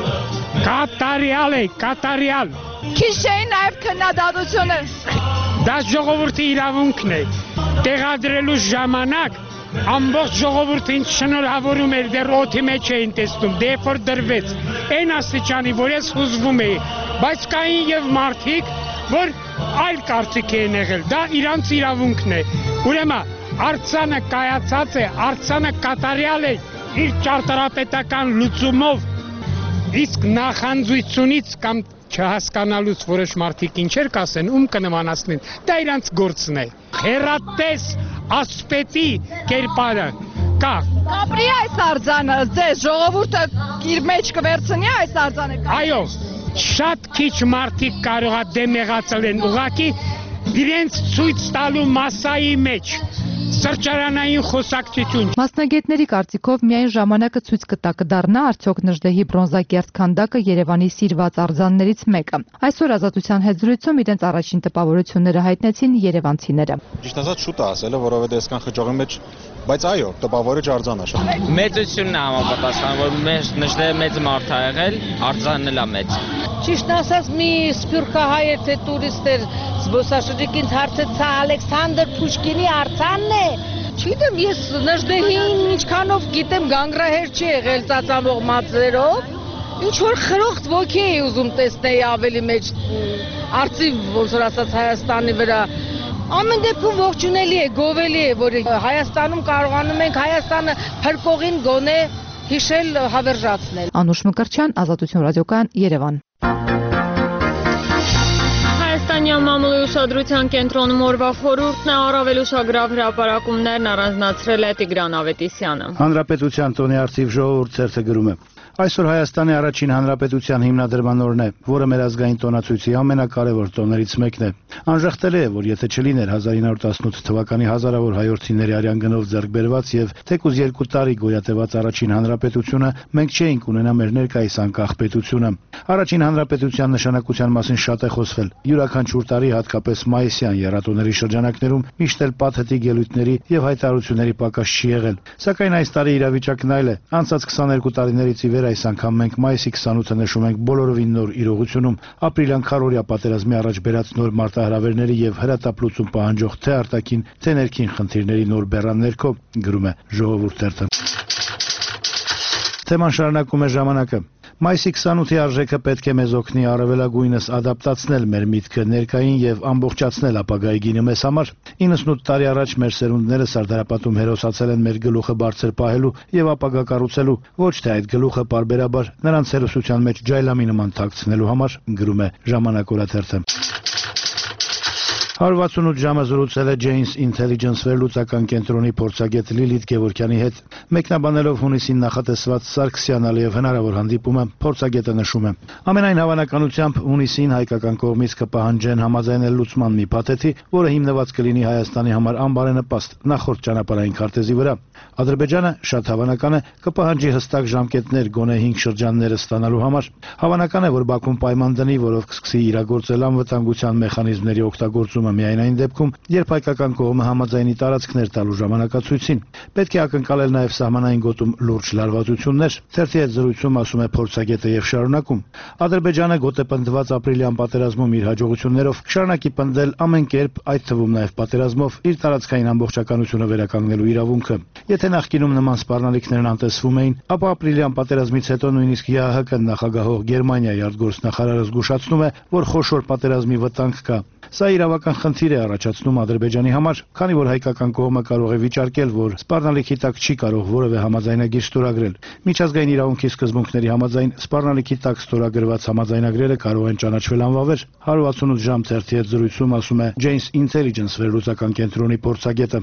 Կատարյալ է, կատարյալ։ Քիչ չէին նաև քննադատությունը։ Դա ժողովրդի իրավունքն է։ Տեղադրելու ժամանակ ամբողջ ժողովուրդին շնորհավորում էր, դեռ օդի մեջ էին տեսնում, դե որ դրվեց, այն աստիճանի, որ ես հուզվում էի, բայց կային եւ մարդիկ, որ այլ կարծիք էին եղել, դա իրանց իրավունքն է։ Ուրեմն արձանը կայացած է, արձանը կատարյալ է իր ճարտարապետական լուծումով, իսկ նախանձությունից կամ չհասկանալուց որոշ մարդիկ ինչեր կասեն, ում կնմանացնեն, դա իրանց գործն է։ Հեռատես ասպետի կերպարը կա։ Կապրի այս արձանը, ձեզ ժողովուրդը իր մեջ կվերցնի այս արձանը։ Այո, շատ քիչ մարդիկ կարող է դեմ եղածել են, ուղղակի իրենց ցույց տալու մասայի մեջ սրճարանային խոսակցություն։ Մասնագետների կարծիքով միայն ժամանակը ցույց կտա կդառնա արդյոք Նժդեհի բրոնզակերտ քանդակը Երևանի սիրված արձաններից մեկը։ Այսօր Ազատության հետ զրույցում իրենց առաջին տպավորությունները հայտնեցին երևանցիները։ Ճիշտ ասած շուտ է ասելը, որովհետեւ այսքան խճողի մեջ, բայց այո, տպավորիչ արձան է շատ։ Մեծությունն է համապատասխան, որ Նժդեհը մեծ մարդ է եղել, արձանն էլ է մեծ։ Ճիշտ ասած մի սփյուռքահայ էր թե տուրիստ էր զբոսաշրջիկ ինձ հարցեց Ալեքսանդր Պուշկինի արձանն է։ Չգիտեմ, ես Նժդեհին ինչքանով գիտեմ, գանգրահեր չի եղել ծածանվող մածերով։ Ինչ որ խրոխտ ոգի էի ուզում տեսնել ավելի մեջ արծիվ, ոնց որ ասած Հայաստանի վրա։ Ամեն դեպքում ողջունելի է, գովելի է, որ Հայաստանում կարողանում ենք Հայաստանը փրկողին գոնե հիշել, հավերժացնել։ Անուշ Մկրտչյան, Ազատություն ռադիոկայան, Երևան։ Հայաստանյան մամուլի ուշադրության կենտրոնում օրվա խորհուրդն է, առավել ուշագրավ հրապարակումներն առանձնացրել է Տիգրան Ավետիսյանը։ Հանրապետության տոնի արծիվ ժողովուրդ ցերթը գրում է. Այսօր Հայաստանի առաջին հանրապետության հիմնադրման օրն է, որը մեր ազգային տոնացույցի ամենակարևոր տոներից մեկն է։ Անժխտելի է, որ եթե չլիներ 1918 թվականի հազարավոր հայորդիների արյան գնով ձեռք բերված եւ թեկուզ 2 տարի գոյատևած առաջին հանրապետությունը, մենք չէինք ունենա մեր ներկայիս անկախ պետությունը։ Առաջին հանրապետության նշանակության մասին շատ է խոսվել։ Յուրաքանչյուր տարի, հատկապես մայիսյան եռատոների շրջանակներում, միշտ էլ պատհտի ելույթների եւ հայտարարությունների պակաս չի եղել։ Սակայն այս տարի իրավիճակն այլ է։ Անցած 22 տարիներից ի վեր այս անգամ մենք մայիսի 28-ը նշում ենք բոլորովին նոր իրողությունում, ապրիլյան քարորյա պատերազմի առաջ բերած նոր մարտահրավերների եւ հրատապլուծում պահանջող թե արտաքին, թե ներքին խնդիրների նոր բեռան ներքո, գրում է Ժողովուրդ թերթը։ Թեման շարունակում է ժամանակը։ Մայիսի 28-ի արժեքը պետք է մեզ օգնի առավելագույնս ադապտացնել մեր միտքը ներկային եւ ամբողջացնել ապագայի գինը մեզ համար։ 98 տարի առաջ մեր սերունդները Սարդարապատում հերոսացել են մեր գլուխը բարձր պահելու եւ ապագա կառուցելու, ոչ թե այդ գլուխը պարբերաբար նրանց հերոսության մեջ ջայլամի նման թաքցնելու համար, գրում է Ժամանակ օրաթերթը։ 168 ժամը զրուցել է Janes Intelligence վերլուծական կենտրոնի փորձագետ Լիլիթ Գևորգյանի հետ։ Մեկնաբանելով հունիսին նախատեսված Սարգսյանալ եւ հնարավոր հանդիպումը, փորձագետը նշում է. ամենայն հավանականությամբ հունիսին հայկական կողմից կպահանջեն համաձայնել լուծման մի փաթեթի, որը հիմնված կլինի Հայաստանի համար անբարենպաստ նախորդ ճանապարհային քարտեզի վրա։ Ադրբեջանը շատ հավանական է կպահանջի հստակ ժամկետներ գոնե 5 շրջանները ստանալու համար։ Հավանական է, որ Բաքուն պայման դնի, որով կսկսի իրագործել անվտանգության մեխանիզմների օգտագործումը միայն այն դեպքում, երբ հայկական կողմը համաձայնի տարածքներ տալու ժամանակացույցին։ Պետք է ակնկալել նաև սահմանային գոտում լուրջ լարվածություններ։ Թերթի հետ զրույցում ասում է փորձագետը եւ շարունակում. Ադրբեջանը գոտեպնդված ապրիլյան պատերազմում իր հաջողություններով կշարունակի պնդել ամեն կերպ, այդ թվում նաև պատերազմով, իր տարածքային ամբողջականությունը վերականգնելու իրավունքը։ Եթե նախկինում նման սպառնալիքներն անտեսվում էին, ապա ապրիլյան պատերազմից հետո նույնիսկ ՀՀԿ նախագահող Գերմանիայի արտգործնախարարը զգուշացնում է, որ խոշոր պատերազմի վտանգ կա։ Սա իրավական խնդիր է առաջացնում Ադրբեջանի համար, քանի որ հայկական կողմը կարող է վիճարկել, որ սպառնալիքի տակ չի կարող որևէ համաձայնագիր ստորագրել։ Միջազգային իրավունքի սկզբունքների համաձայն սպառնալիքի տակ ստորագրված համաձայնագրերը կարող են ճանաչվել անվավեր։ 168 ժամ թերթի հետ զրույցում ասում է Janes Intelligence վերլուծական կենտրոնի փորձագետը։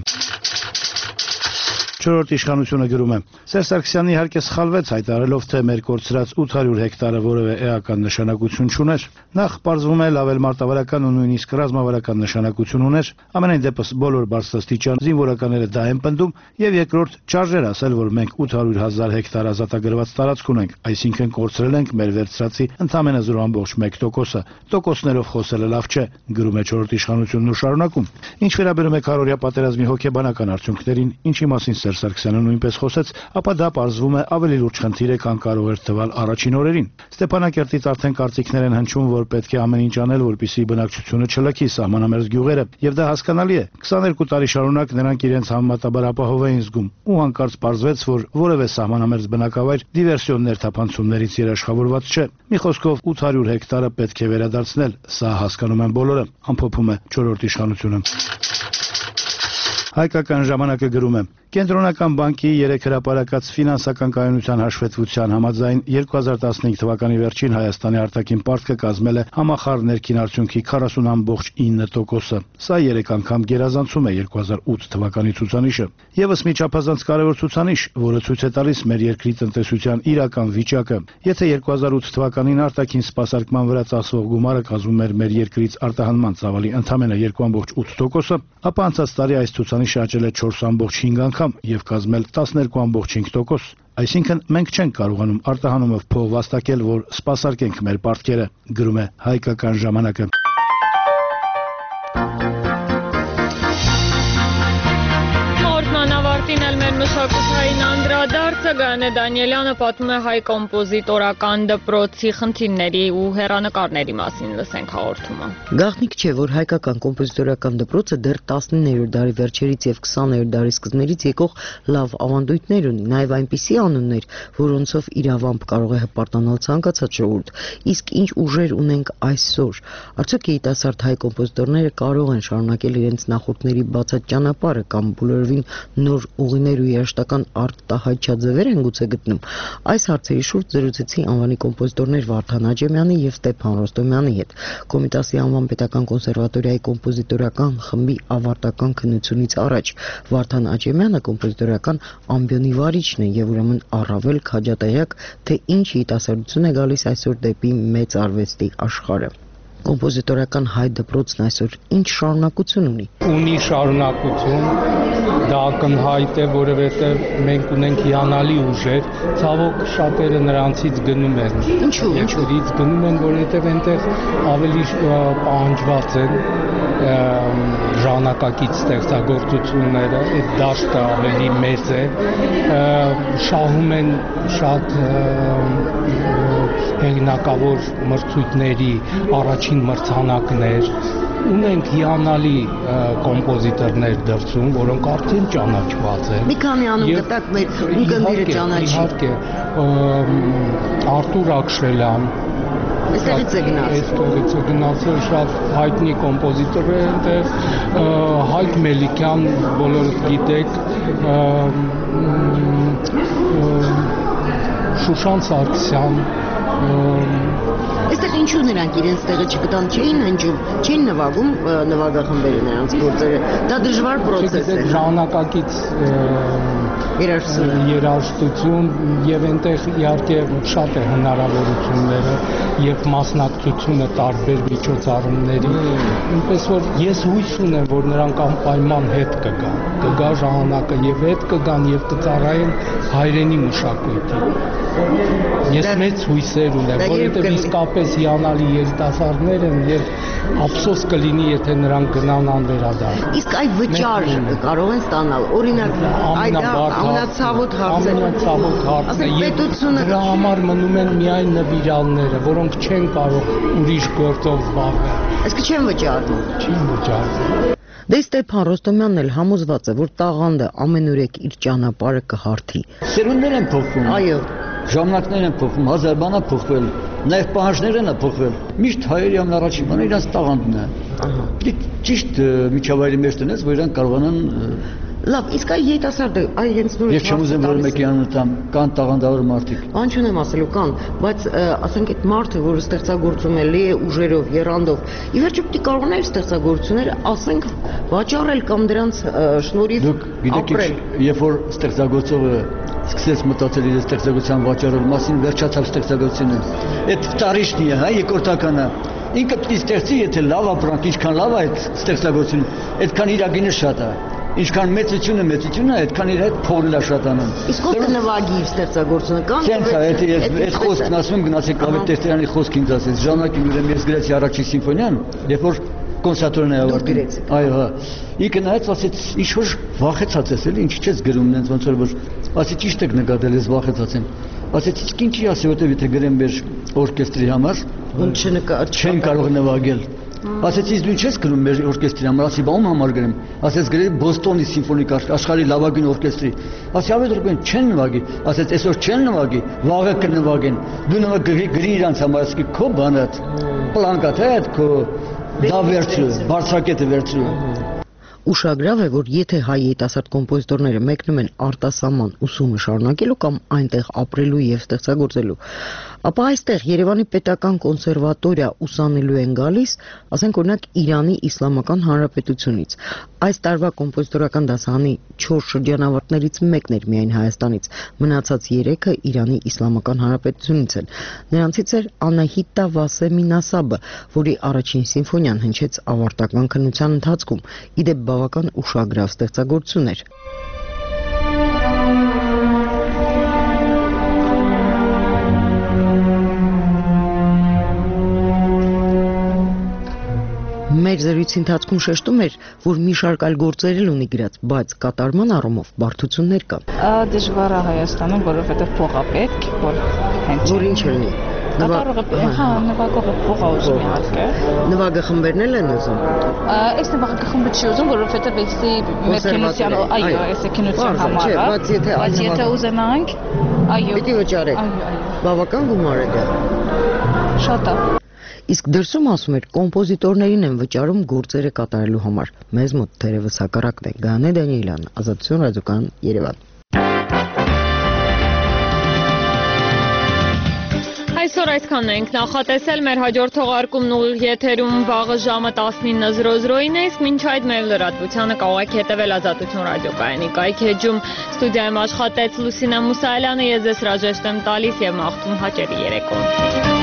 Չորրորդ իշխանությունը գրում է. Սերժ Սարգսյանն իհարկե սխալվեց հայտարարելով, թե մեր կորցրած 800 հեկտարը որևէ էական նշանակություն չուներ։ Նախ պարզվում է լավ էլ մարտավարական ու նույնիսկ ռազմավարական նշանակություն ուներ։ Ամենայն դեպս բոլոր բարձրաստիճան զինվորականները դա են պնդում, եւ երկրորդ չարժեր ասել, որ մենք 800,000 հեկտար ազատագրված տարածք ունենք, այսինքն կորցրել ենք մեր վերցրածի ընդամենը 0.1%-ը։ Տոկոսներով խոսելը լավ չէ, գրում է չորրորդ իշխանությունն ու շարունակում։ Ինչ վերաբերում է քարորյա պատերազմի հոգեբանական արդյունքներին, ինչի մասին Սերժ Սարգսյանը նույնպես խոսեց, ապա դա պարզվում է ավելի լուրջ խնդիր է, քան կարող էր թվալ առաջին օրերին։ Ստեփանակերտից արդեն կարծիքներ են հնչում, որ պետք է ամեն ինչ անել, որպեսզի բնակչությունը չլքի սահմանամերձ գյուղերը, եւ դա հասկանալի է։ 22 տարի շարունակ նրանք իրենց համեմատաբար ապահով էին զգում, ու հանկարծ պարզվեց, որ որևէ սահմանամերձ բնակավայր դիվերսիոն ներթափանցումներից երաշխավորված չէ։ Մի խոսքով 800 հեկտարը պետք է վերադարձնել, սա հասկանում են բոլորը, ամփոփում է չորրորդ իշխանությունը։ Հայկական ժամանակը գրում է. Կենտրոնական բանկի 3 հրապարակած ֆինանսական կայունության հաշվետվության համաձայն 2015 թվականի վերջին Հայաստանի արտաքին պարտքը կազմել է համախառն ներքին արդյունքի 40.9%-ը։ Սա 3 անգամ գերազանցում է 2008 թվականի ցուցանիշը։ Եվս մի չափազանց կարևոր ցուցանիշ, որը ցույց է տալիս մեր երկրի տնտեսության իրական վիճակը։ Եթե 2008 թվականին արտաքին սպասարկման վրա ծախսվող գումարը կազմում էր մեր երկրից արտահանման ծավալի ընդամենը 2.8%-ը, ապա անցած տարի այս ցուցանիշը աճել է 4.5 անգամ եւ կազմել 12.5%։ Այսինքն մենք չենք կարողանում արտահանումով փող վաստակել, որ սպասարկենք մեր պարտքերը, գրում է Հայկական ժամանակը։ Մշակութային անդրադարձը Գայանե Դանիելյանը պատմում է հայ կոմպոզիտորական դպրոցի խնդիրների ու հեռանկարների մասին, լսենք հաղորդումը։ Գաղտնիք չէ, որ հայկական կոմպոզիտորական դպրոցը դեռ 19-րդ դարի վերջերից եւ 20-րդ դարի սկզբներից եկող լավ ավանդույթներ ունի, նաեւ այնպիսի անուններ, որոնցով իրավամբ կարող է հպարտանալ ցանկացած ժողովուրդ։ Իսկ ինչ ուժեր ունենք այսօր։ Արդյոք երիտասարդ հայ կոմպոզիտորները կարող են շարունակել իրենց նախորդների բացած ճանապարհը կամ բոլորովին նոր ուղիներ ու երաժշտական արտահայտչաձևեր են գուցե գտնում։ Այս հարցերի շուրջ զրուցեցի անվանի կոմպոզիտորներ Վարդան Աճեմյանի եւ Ստեփան Ռոստոմյանի հետ։ Կոմիտասի անվան պետական կոնսերվատորիայի կոմպոզիտորական խմբի ավարտական քննությունից առաջ Վարդան Աճեմյանը կոմպոզիտորական ամբիոնի վարիչն է եւ ուրեմն առավել քաջատեղյակ, թե ինչ երիտասարդություն է գալիս այսօր դեպի մեծ արվեստի աշխարհը։ Կոմպոզիտորական հայ դպրոցն այսօր ինչ շարունակություն ունի։ Ունի շարունակություն, դա ակնհայտ է, որովհետև մենք ունենք հիանալի ուժեր, ցավոք շատերը նրանցից գնում են։ Ինչու՞։ Երկրից գնում են, որովհետև այնտեղ ավելի պահանջված են ժամանակակից ստեղծագործությունները, այդ դաշտը ավելի մեծ է, շահում են շատ հեղինակավոր մրցույթների առաջին մրցանակներ, ունենք հիանալի կոմպոզիտորներ դրսում, որոնք արդեն ճանաչված են։ Մի քանի անուն գտակ մեր ունկնդիրը ճանաչի։ Իհարկե, Արտուր Ակշելյան, Այստեղից է գնացել։ Այստեղից է գնացել շատ հայտնի կոմպոզիտոր է այնտեղ, Հայկ Մելիքյան, բոլորդ գիտեք, Շուշան Սարգսյան, Այստեղ ինչու նրանք իրենց տեղը չգտան, չէին հնչում, չէին նվագում նվագախմբերը նրանց գործերը։ Դա դժվար պրոցես է։ Ժամանակակից երաժշտություն եւ այնտեղ իհարկե շատ է հնարավորությունները եւ մասնակցությունը տարբեր միջոցառումների, այնպես որ ես հույս ունեմ, որ նրանք անպայման հետ կգա ժամանակը եւ հետ կգան եւ կծառայեն հայրենի մշակույթին։ Ես մեծ հույսեր ունեմ, որովհետեւ իսկապես հիանալի երիտասարդներ են եւ ափսոս կլինի, եթե նրանք գնան անվերադառ։ Իսկ այդ վճար կարող են ստանալ, օրինակ, այդ ամենացավոտ հարցը։ Ամենացավոտ հարցը եւ դրա համար մնում են միայն նվիրալները, որոնք չեն կարող ուրիշ գործով զբաղվել։ Իսկ չեն վճարում։ Չեն վճարում։ Դե Ստեփան Ռոստոմյանն էլ համոզված է, որ տաղանդը ամենուրեք իր ճանապարհը կհարթի։ Սերունդներ են փոխվում։ Այո։ Ժամանակներ են փոխվում, հազար բան է փոխվել, նաև պահանջներն են փոխվել։ Միշտ հայերի ամենառաջին բանը իրանց տաղանդն է։ Ճիշտ միջավայրի մեջ տնես, որ իրանք կարողանան։ Լավ, իսկ այ երիտասարդը, այ հենց նույն։ Ես չեմ ուզում որ մեկի անունը տամ, կան տաղանդավոր մարդիկ։ Բան չունեմ ասելու, կան, բայց ասենք այդ մարդը, որը ստեղծագործում է լի է ուժերով, եռանդով, ի վերջո պիտի կարողանա իր ստեղծագործությունները, ասենք, վաճառել կամ դրանց շնորհիվ ապրել։ Երբ որ ստեղծագործողը սկսեց մտածել իր ստեղծագործության վաճառելու մասին, վերջացավ ստեղծագործությունը։ Այդ տարիչն է, հա, երկրորդականը։ Ինքը պիտի ստեղծի, եթե լավ ապրանք, ինչքան լավ է այդ ստեղծագործությունը, այդքան իր ագինը շատ է։ Ինչքան մեծությունը, այդքան իր հետ փողն է շատանում։ Իսկ ով կնվագի իր ստեղծագործությունը կան։ Սենց է, այդ խոսքն ասում գնացեք Ավետ Տերտերյանի խոսք ինձ ասեց։ Ժամանակին ուրեմն ես գրեցի առաջին սիմֆոնիան, երբ որ կոնսերվատորն է ավարտել։ Այո, հա։ Ինքը նայեց, ասեց, ինչ որ վախեցած ես էլի, ինչի՞ չես գրում, նենց ոնց որ ասի ճիշտ եք նկատել, ես վախեցած եմ։ Ասեց, իսկ ինչի՞ ասի, որտեվ եթե գրեմ մեր օրկեստրի համար, չեն կարող նվագել։ Ասեց, իսկ դու չես գրում մեր օրկեստրի համար, ասի, բա ում համար գրեմ։ Ասեց, գրի Բոստոնի սիմֆոնիկ աշխարհի լավագույն օրկեստրի։ Ասի, ավետ ռոպեն չեն նվագի։ Ասեց, այսօր չեն նվագի, վաղը կնվագեն։ Դու գրի իրանց համար, ասի, քո բանը, պլանկա թե այդ քո դա վերցրու, բարձրակետը վերցրու։ Ուշագրավ է, որ եթե հայ երիտասարդ կոմպոզիտորները մեկնում են արտասահման ուսումը շարունակելու կամ այնտեղ ապրելու եւ ստեղծագործելու, ապա այստեղ Երևանի պետական կոնսերվատորիա ուսանելու են գալիս, ասենք օրինակ Իրանի Իսլամական Հանրապետությունից։ Այս տարվա կոմպոզիտորական դասարանի 4 շրջանավարտներից մեկն էր միայն Հայաստանից, մնացած 3-ը Իրանի Իսլամական Հանրապետությունից են։ Նրանցից էր Անահիտա Վասեմինասաբը, որի առաջին սիմֆոնիան հնչեց ավարտական քննության ընթացքում, իդեպ բավական ուշագրավ ստեղծագործություն էր։ Մեր զրույցի ընթացքում շեշտում էր, որ մի շարք այլ գործեր ունի գրած, բայց կատարման առումով բարդություններ կան։ Դժվար է Հայաստանում, որովհետև փող է պետք, որ հենց որ ինչ լինի։ Նվագողը փող է ուզում իհարկե։ Նվագախմբերն են ուզում։ Այս նվագախմբը չի ուզում, որովհետև էսի մեր քննության, այո, էսի քննության համար է։ Բայց եթե ուզենանք, այո։ Պիտի վճարեք։ Բավական գումար է դա։ Շատ է։ Իսկ դրսում ասում էր, կոմպոզիտորներին են վճարում գործերը կատարելու համար։ Մեզ մոտ թերևս հակառակն է։ Գանե Դանիելյան, Ազատություն ռադիոկայան, Երևան։ Այսօր այսքանն ենք նախատեսել, մեր հաջորդ թողարկումն ուղիղ եթերում վաղը ժամը 19:00-ին է, իսկ մինչ այդ մեր լրատվությանը կարող եք հետևել Ազատություն ռադիոկայանի կայքեջում։ Ստուդիայում աշխատեց Լուսինա Մուսայելյանը, ես ձեզ հրաժեշտ եմ տալիս եւ մաղթում հաճելի երեկո։